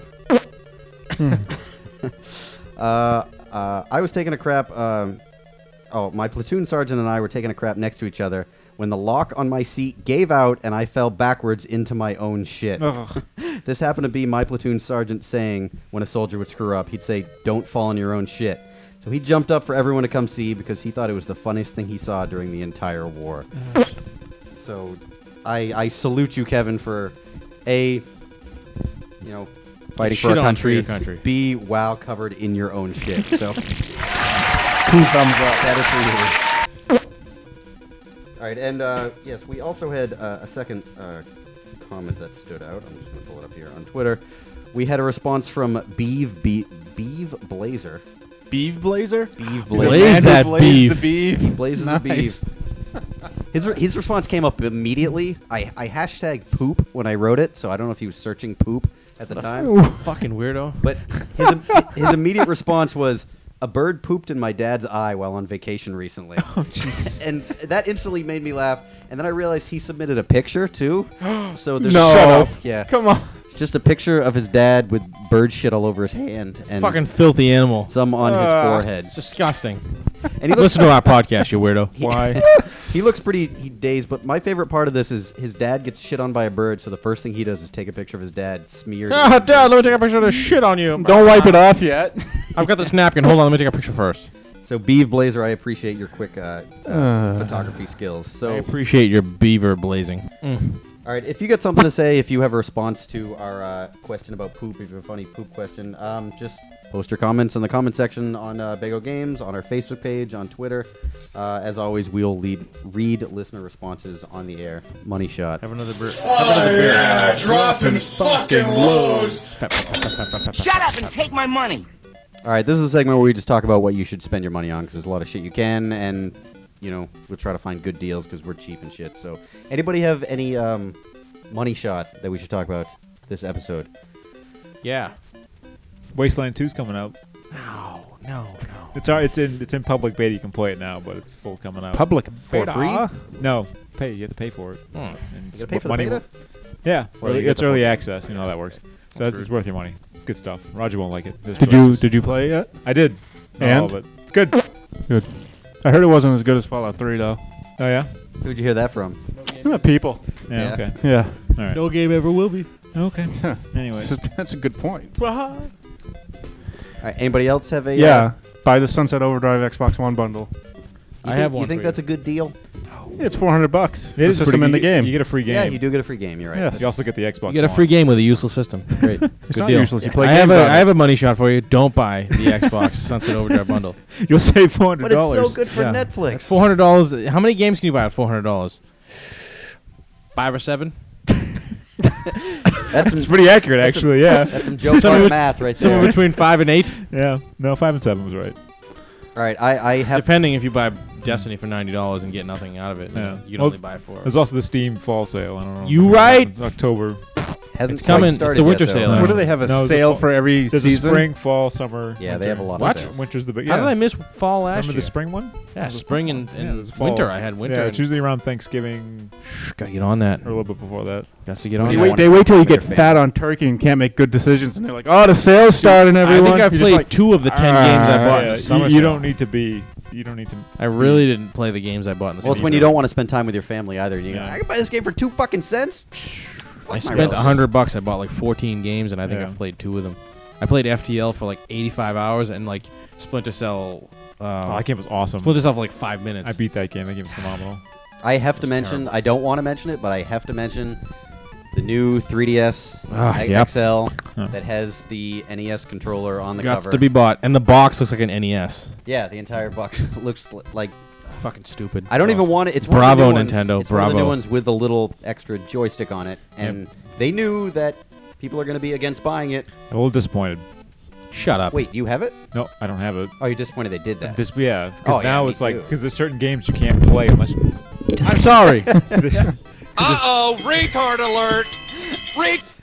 uh, uh, I was taking a crap. Um, oh, my platoon sergeant and I were taking a crap next to each other when the lock on my seat gave out and I fell backwards into my own shit. This happened to be my platoon sergeant saying when a soldier would screw up, he'd say, "Don't fall in your own shit." So he jumped up for everyone to come see because he thought it was the funniest thing he saw during the entire war. So I, I salute you, Kevin, for A, you know, fighting for Shit our on for country, your country. B, wow, covered in your own shit. So Two thumbs up. that is for you. All right, and uh, yes, we also had uh, a second uh, comment that stood out. I'm just going to pull it up here on Twitter. We had a response from Beeve, Be- Beeve Blazer. Beeve Blazer? Beeve Blaze Blazer. that Blaze the beef. He blazes Nice. the beef. His, re- his response came up immediately. I, I hashtag poop when I wrote it, so I don't know if he was searching poop at the time. Fucking weirdo. But his, im- his immediate response was, "A bird pooped in my dad's eye while on vacation recently." Oh, jeez. And that instantly made me laugh. And then I realized he submitted a picture, too. So there's No. Shut up. Yeah. Come on. Just a picture of his dad with bird shit all over his hand. And Fucking filthy animal. some on his Uh, forehead. It's disgusting. And he looks Listen to our podcast, you weirdo. Why? He looks pretty he dazed, but my favorite part of this is his dad gets shit on by a bird, so the first thing he does is take a picture of his dad smeared. Ah, Dad, let me take a picture of this shit on you. Don't wipe it off yet. I've got this napkin. Hold on, let me take a picture first. So, Beeve Blazer, I appreciate your quick uh, uh, Uh. photography skills. I So, appreciate your beaver blazing. Mm. all right, if you got something to say, if you have a response to our uh, question about poop, if you have a funny poop question, um, just post your comments in the comment section on uh, Bago Games, on our Facebook page, on Twitter. Uh, as always, we'll lead, read listener responses on the air. Money shot. Have another beer. Oh yeah, dropping fucking loads. Shut up and take my money. All right, this is a segment where we just talk about what you should spend your money on because there's a lot of shit you can, and you know we'll try to find good deals because we're cheap and shit. So, anybody have any um, money shot that we should talk about this episode? Yeah. Wasteland two's coming out. No, no, no. It's all, it's in it's in public beta. You can play it now, but it's full coming out. Public For beta. free? No, pay. You have to pay for it. Hmm. And You it's gotta pay for the money. beta? Yeah, Or early- you get it's the early full- access. You know how that works. So it's, it's worth your money. It's good stuff. Roger won't like it. There's Did you choices. did you play it yet? I did. Not And? all of it. It's good. Good. I heard it wasn't as good as Fallout three though. Oh yeah. Who'd you hear that from? Yeah, people. Yeah. Yeah. Okay. Yeah. All right. No game ever will be. Okay. Anyways. That's, that's a good point. All right, anybody else have a? Yeah. Uh, Buy the Sunset Overdrive Xbox One bundle. you I think, have You one think for that's a good deal? Yeah, it's four hundred bucks. It The is system pretty in the good. game. You get a free game. Yeah, you do get a free game. You're right. Yes. You also get the Xbox. You get a One. free game with a useless system. Great. It's Good not deal. useless. You play I have games a on I it. have a money shot for you. Don't buy the Xbox Sunset Overdrive bundle. You'll save four hundred But it's dollars. so good for Yeah. Netflix. Four hundred dollars. How many games can you buy at four hundred dollars? Five or seven. That's It's some, pretty accurate, that's actually. Yeah. that's some joke Somewhere on bet- math right Somewhere there. between five and eight, Yeah. No, five and seven was right. All right, I, I have. depending if you buy Destiny for ninety dollars and get nothing out of it. Yeah. You can Well, only buy four. There's also the Steam fall sale. I don't know. You when that right. happens. October. Hasn't It's coming. quite It's started the yet, winter though. sale. No, What do they have a No, there's a sale fall- for every There's season? a spring, fall, summer. Yeah, they winter. have a lot of What? sales. Winter's the big. How Yeah. did I miss fall last Remember year? the spring one? Yeah, There's a spring and, Yeah, and there's a fall. winter. I had winter. Yeah, and- it's usually around Thanksgiving Shh, gotta get on that. or a little bit before that. Got to get What on do you that. want? Wait, they wait till you Bigger get fan. fat on turkey and can't make good decisions, and they're like, "Oh, the sales starting, everyone." I think I've You're just played like, two of the ten games I "Ah, bought in Yeah, the summer. you, you sale. don't need to be. You don't need to. I really didn't play the games I bought in the Well, it's summer when you sale. don't want to spend time with your family either. And you go, Yeah. I can buy this game for two fucking cents. I my spent rails. a hundred bucks. I bought like fourteen games, and I think Yeah. I've played two of them. I played F T L for like eighty-five hours, and like Splinter Cell. Uh, Oh, that game was awesome. Splinter Cell for like five minutes. I beat that game. That game was phenomenal. I have to That's mention. terrible. I don't want to mention it, but I have to mention the new three D S Ah, X- yep. X L Huh. that has the N E S controller on the Got cover. to be bought, and the box looks like an N E S. Yeah, the entire box looks li- like. It's fucking stupid. I don't even want it. It's one Bravo, of the new ones- Nintendo, It's one of the new bravo. ones with the little extra joystick on it, and they knew that people are going to be against buying it. I'm a little disappointed. Shut up. Wait, you have it? No, I don't have it. Oh, you're disappointed they did that. This, yeah, because Oh, yeah, now me it's like too. because there's certain games you can't play unless. I'm sorry. Uh-oh, retard alert! Re-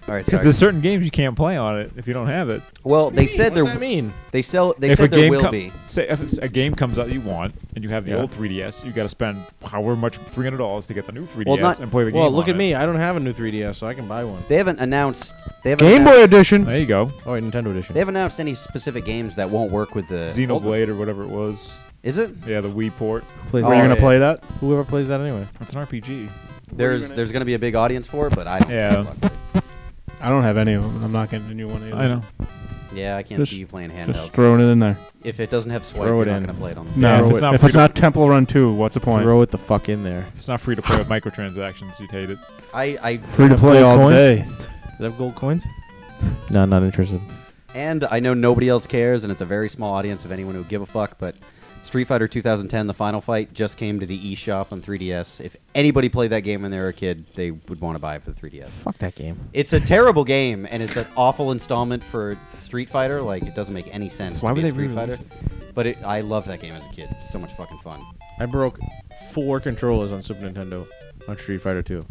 All right, Because sorry. there's certain games you can't play on it if you don't have it. Well, they What do you said mean? there. What does that mean? They sell. They if said a there game will com- be. Say if it's a game comes out that you want, and you have the Yeah. old three D S, you got to spend however much, three hundred dollars to get the new three D S Well, not- and play the game. Well, look on at it. me. I don't have a new three D S, so I can buy one. They haven't announced. They haven't Game Boy announced, Edition. There you go. Oh, wait, Nintendo Edition. They haven't announced any specific games that won't work with the Xenoblade or whatever it was. Is it? Yeah, the Wii port. Plays Are you Oh, gonna yeah. play that? Whoever plays that anyway. It's an R P G. There's gonna- there's going to be a big audience for it, but I don't. Yeah. I don't have any of them. I'm not getting a new one either. I know. Yeah, I can't Just- see you playing Just handheld. throwing it in there. If it doesn't have swipe, Throw you're it not in. going to play it on. No, Yeah, if if it's it's not not, if free it's to- not Temple Run two, what's the point? Throw it the fuck in there. If it's not free to play with microtransactions, you'd hate it. I, I Free to play all Coins? day. Does it have gold coins? No, not interested. And I know nobody else cares, and it's a very small audience of anyone who give a fuck, but Street Fighter two thousand ten, the final fight, just came to the eShop on three D S. If anybody played that game when they were a kid, they would want to buy it for the three D S. Fuck that game. It's a terrible game, and it's an awful installment for Street Fighter. Like, it doesn't make any sense So to why be would a they Street re-release Fighter. But it, I loved that game as a kid. So much fucking fun. I broke four controllers on Super Nintendo on Street Fighter two.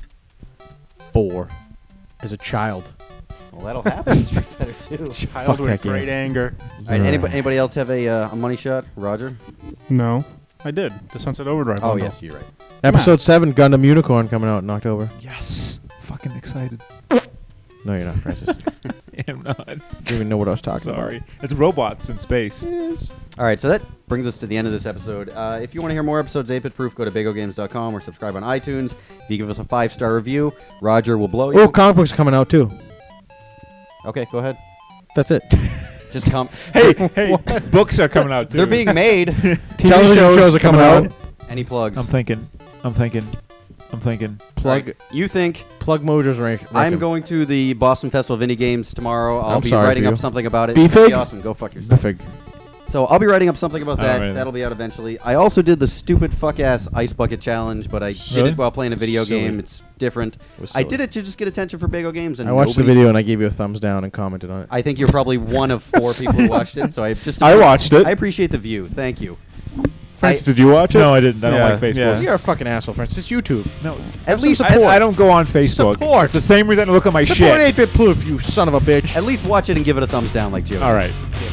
Four. As a child. Well, that'll happen in Street Fighter two. Child Fuck with that great game. anger. All right, anybody, anybody else have a, uh, a money shot? Roger? No, I did. The Sunset Overdrive. Oh, bundle. yes, you're right. Episode seven, Gundam Unicorn, coming out in October. Yes. Fucking excited. No, you're not, Francis. I'm not. You don't even know what I was talking Sorry. about. It's robots in space. All right, so that brings us to the end of this episode. Uh, if you want to hear more episodes of eight bit Proof, go to bago games dot com or subscribe on iTunes. If you give us a five-star review, Roger will blow you. Oh, comic books coming out too. Okay, go ahead. That's it. Just come. Hey, hey, books are coming out too. They're being made. T V Television shows, shows are coming out. Any plugs? I'm thinking. I'm thinking. I'm thinking. Plug. Right. You think? Plug Mojo's rank. I'm going to the Boston Festival of Indie Games tomorrow. I'll I'm be sorry writing for up you. something about it. Beefig? It'll be awesome. Go fuck yourself. Beefig. So I'll be writing up something about I that. don't really That'll be out eventually. I also did the stupid fuck ass ice bucket challenge, but I did Really? it while playing a video Silly. game. It's different. was I silly. did it to just get attention for Bago Games. And I watched the nobody- video and I gave you a thumbs down and commented on it. I think you're probably one of four people who watched it. So I just I watched it. I appreciate the view. Thank you. Francis, I- did you watch it? No, I didn't. I don't Yeah, like Facebook. yeah. You're a fucking asshole, Francis. It's YouTube. No. At some least I, support. I don't go on Facebook. Support. It's the same reason I look at my Support shit. eight bit Proof, you son of a bitch. at least watch it and give it a thumbs down, like Joe. All right.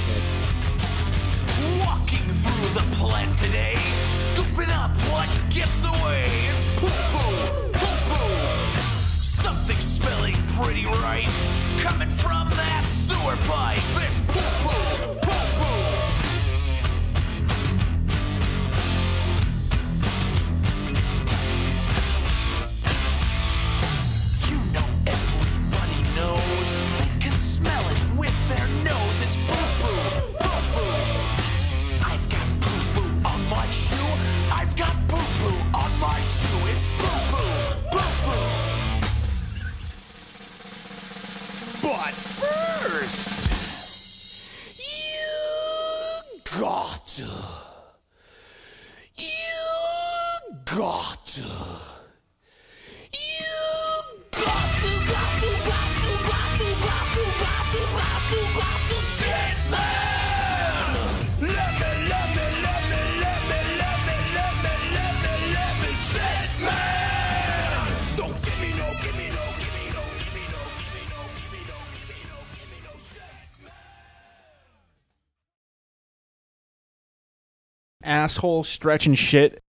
Walking through the plant today, scooping up what gets away. It's poo-poo, poo-poo. Something smelling pretty right, coming from that sewer pipe. It's poo-poo, poo-poo. You know everybody knows they can smell it with their nose. It's poo-poo, poo-poo. I've got poo-poo on my shoe. I've got poo-poo on my shoe. It's poo-poo, poo-poo. But first, you got to, you got to, you got to, got to, got to, got to, got to, got to, got to, got to, shit, man. Let me, let me, let me, let me, let me, let me, let me, let me, shit, man. Don't give me no, give me no, give me no, give me no, give me no, give me no, give me no, give me no, shit, man. Asshole stretching shit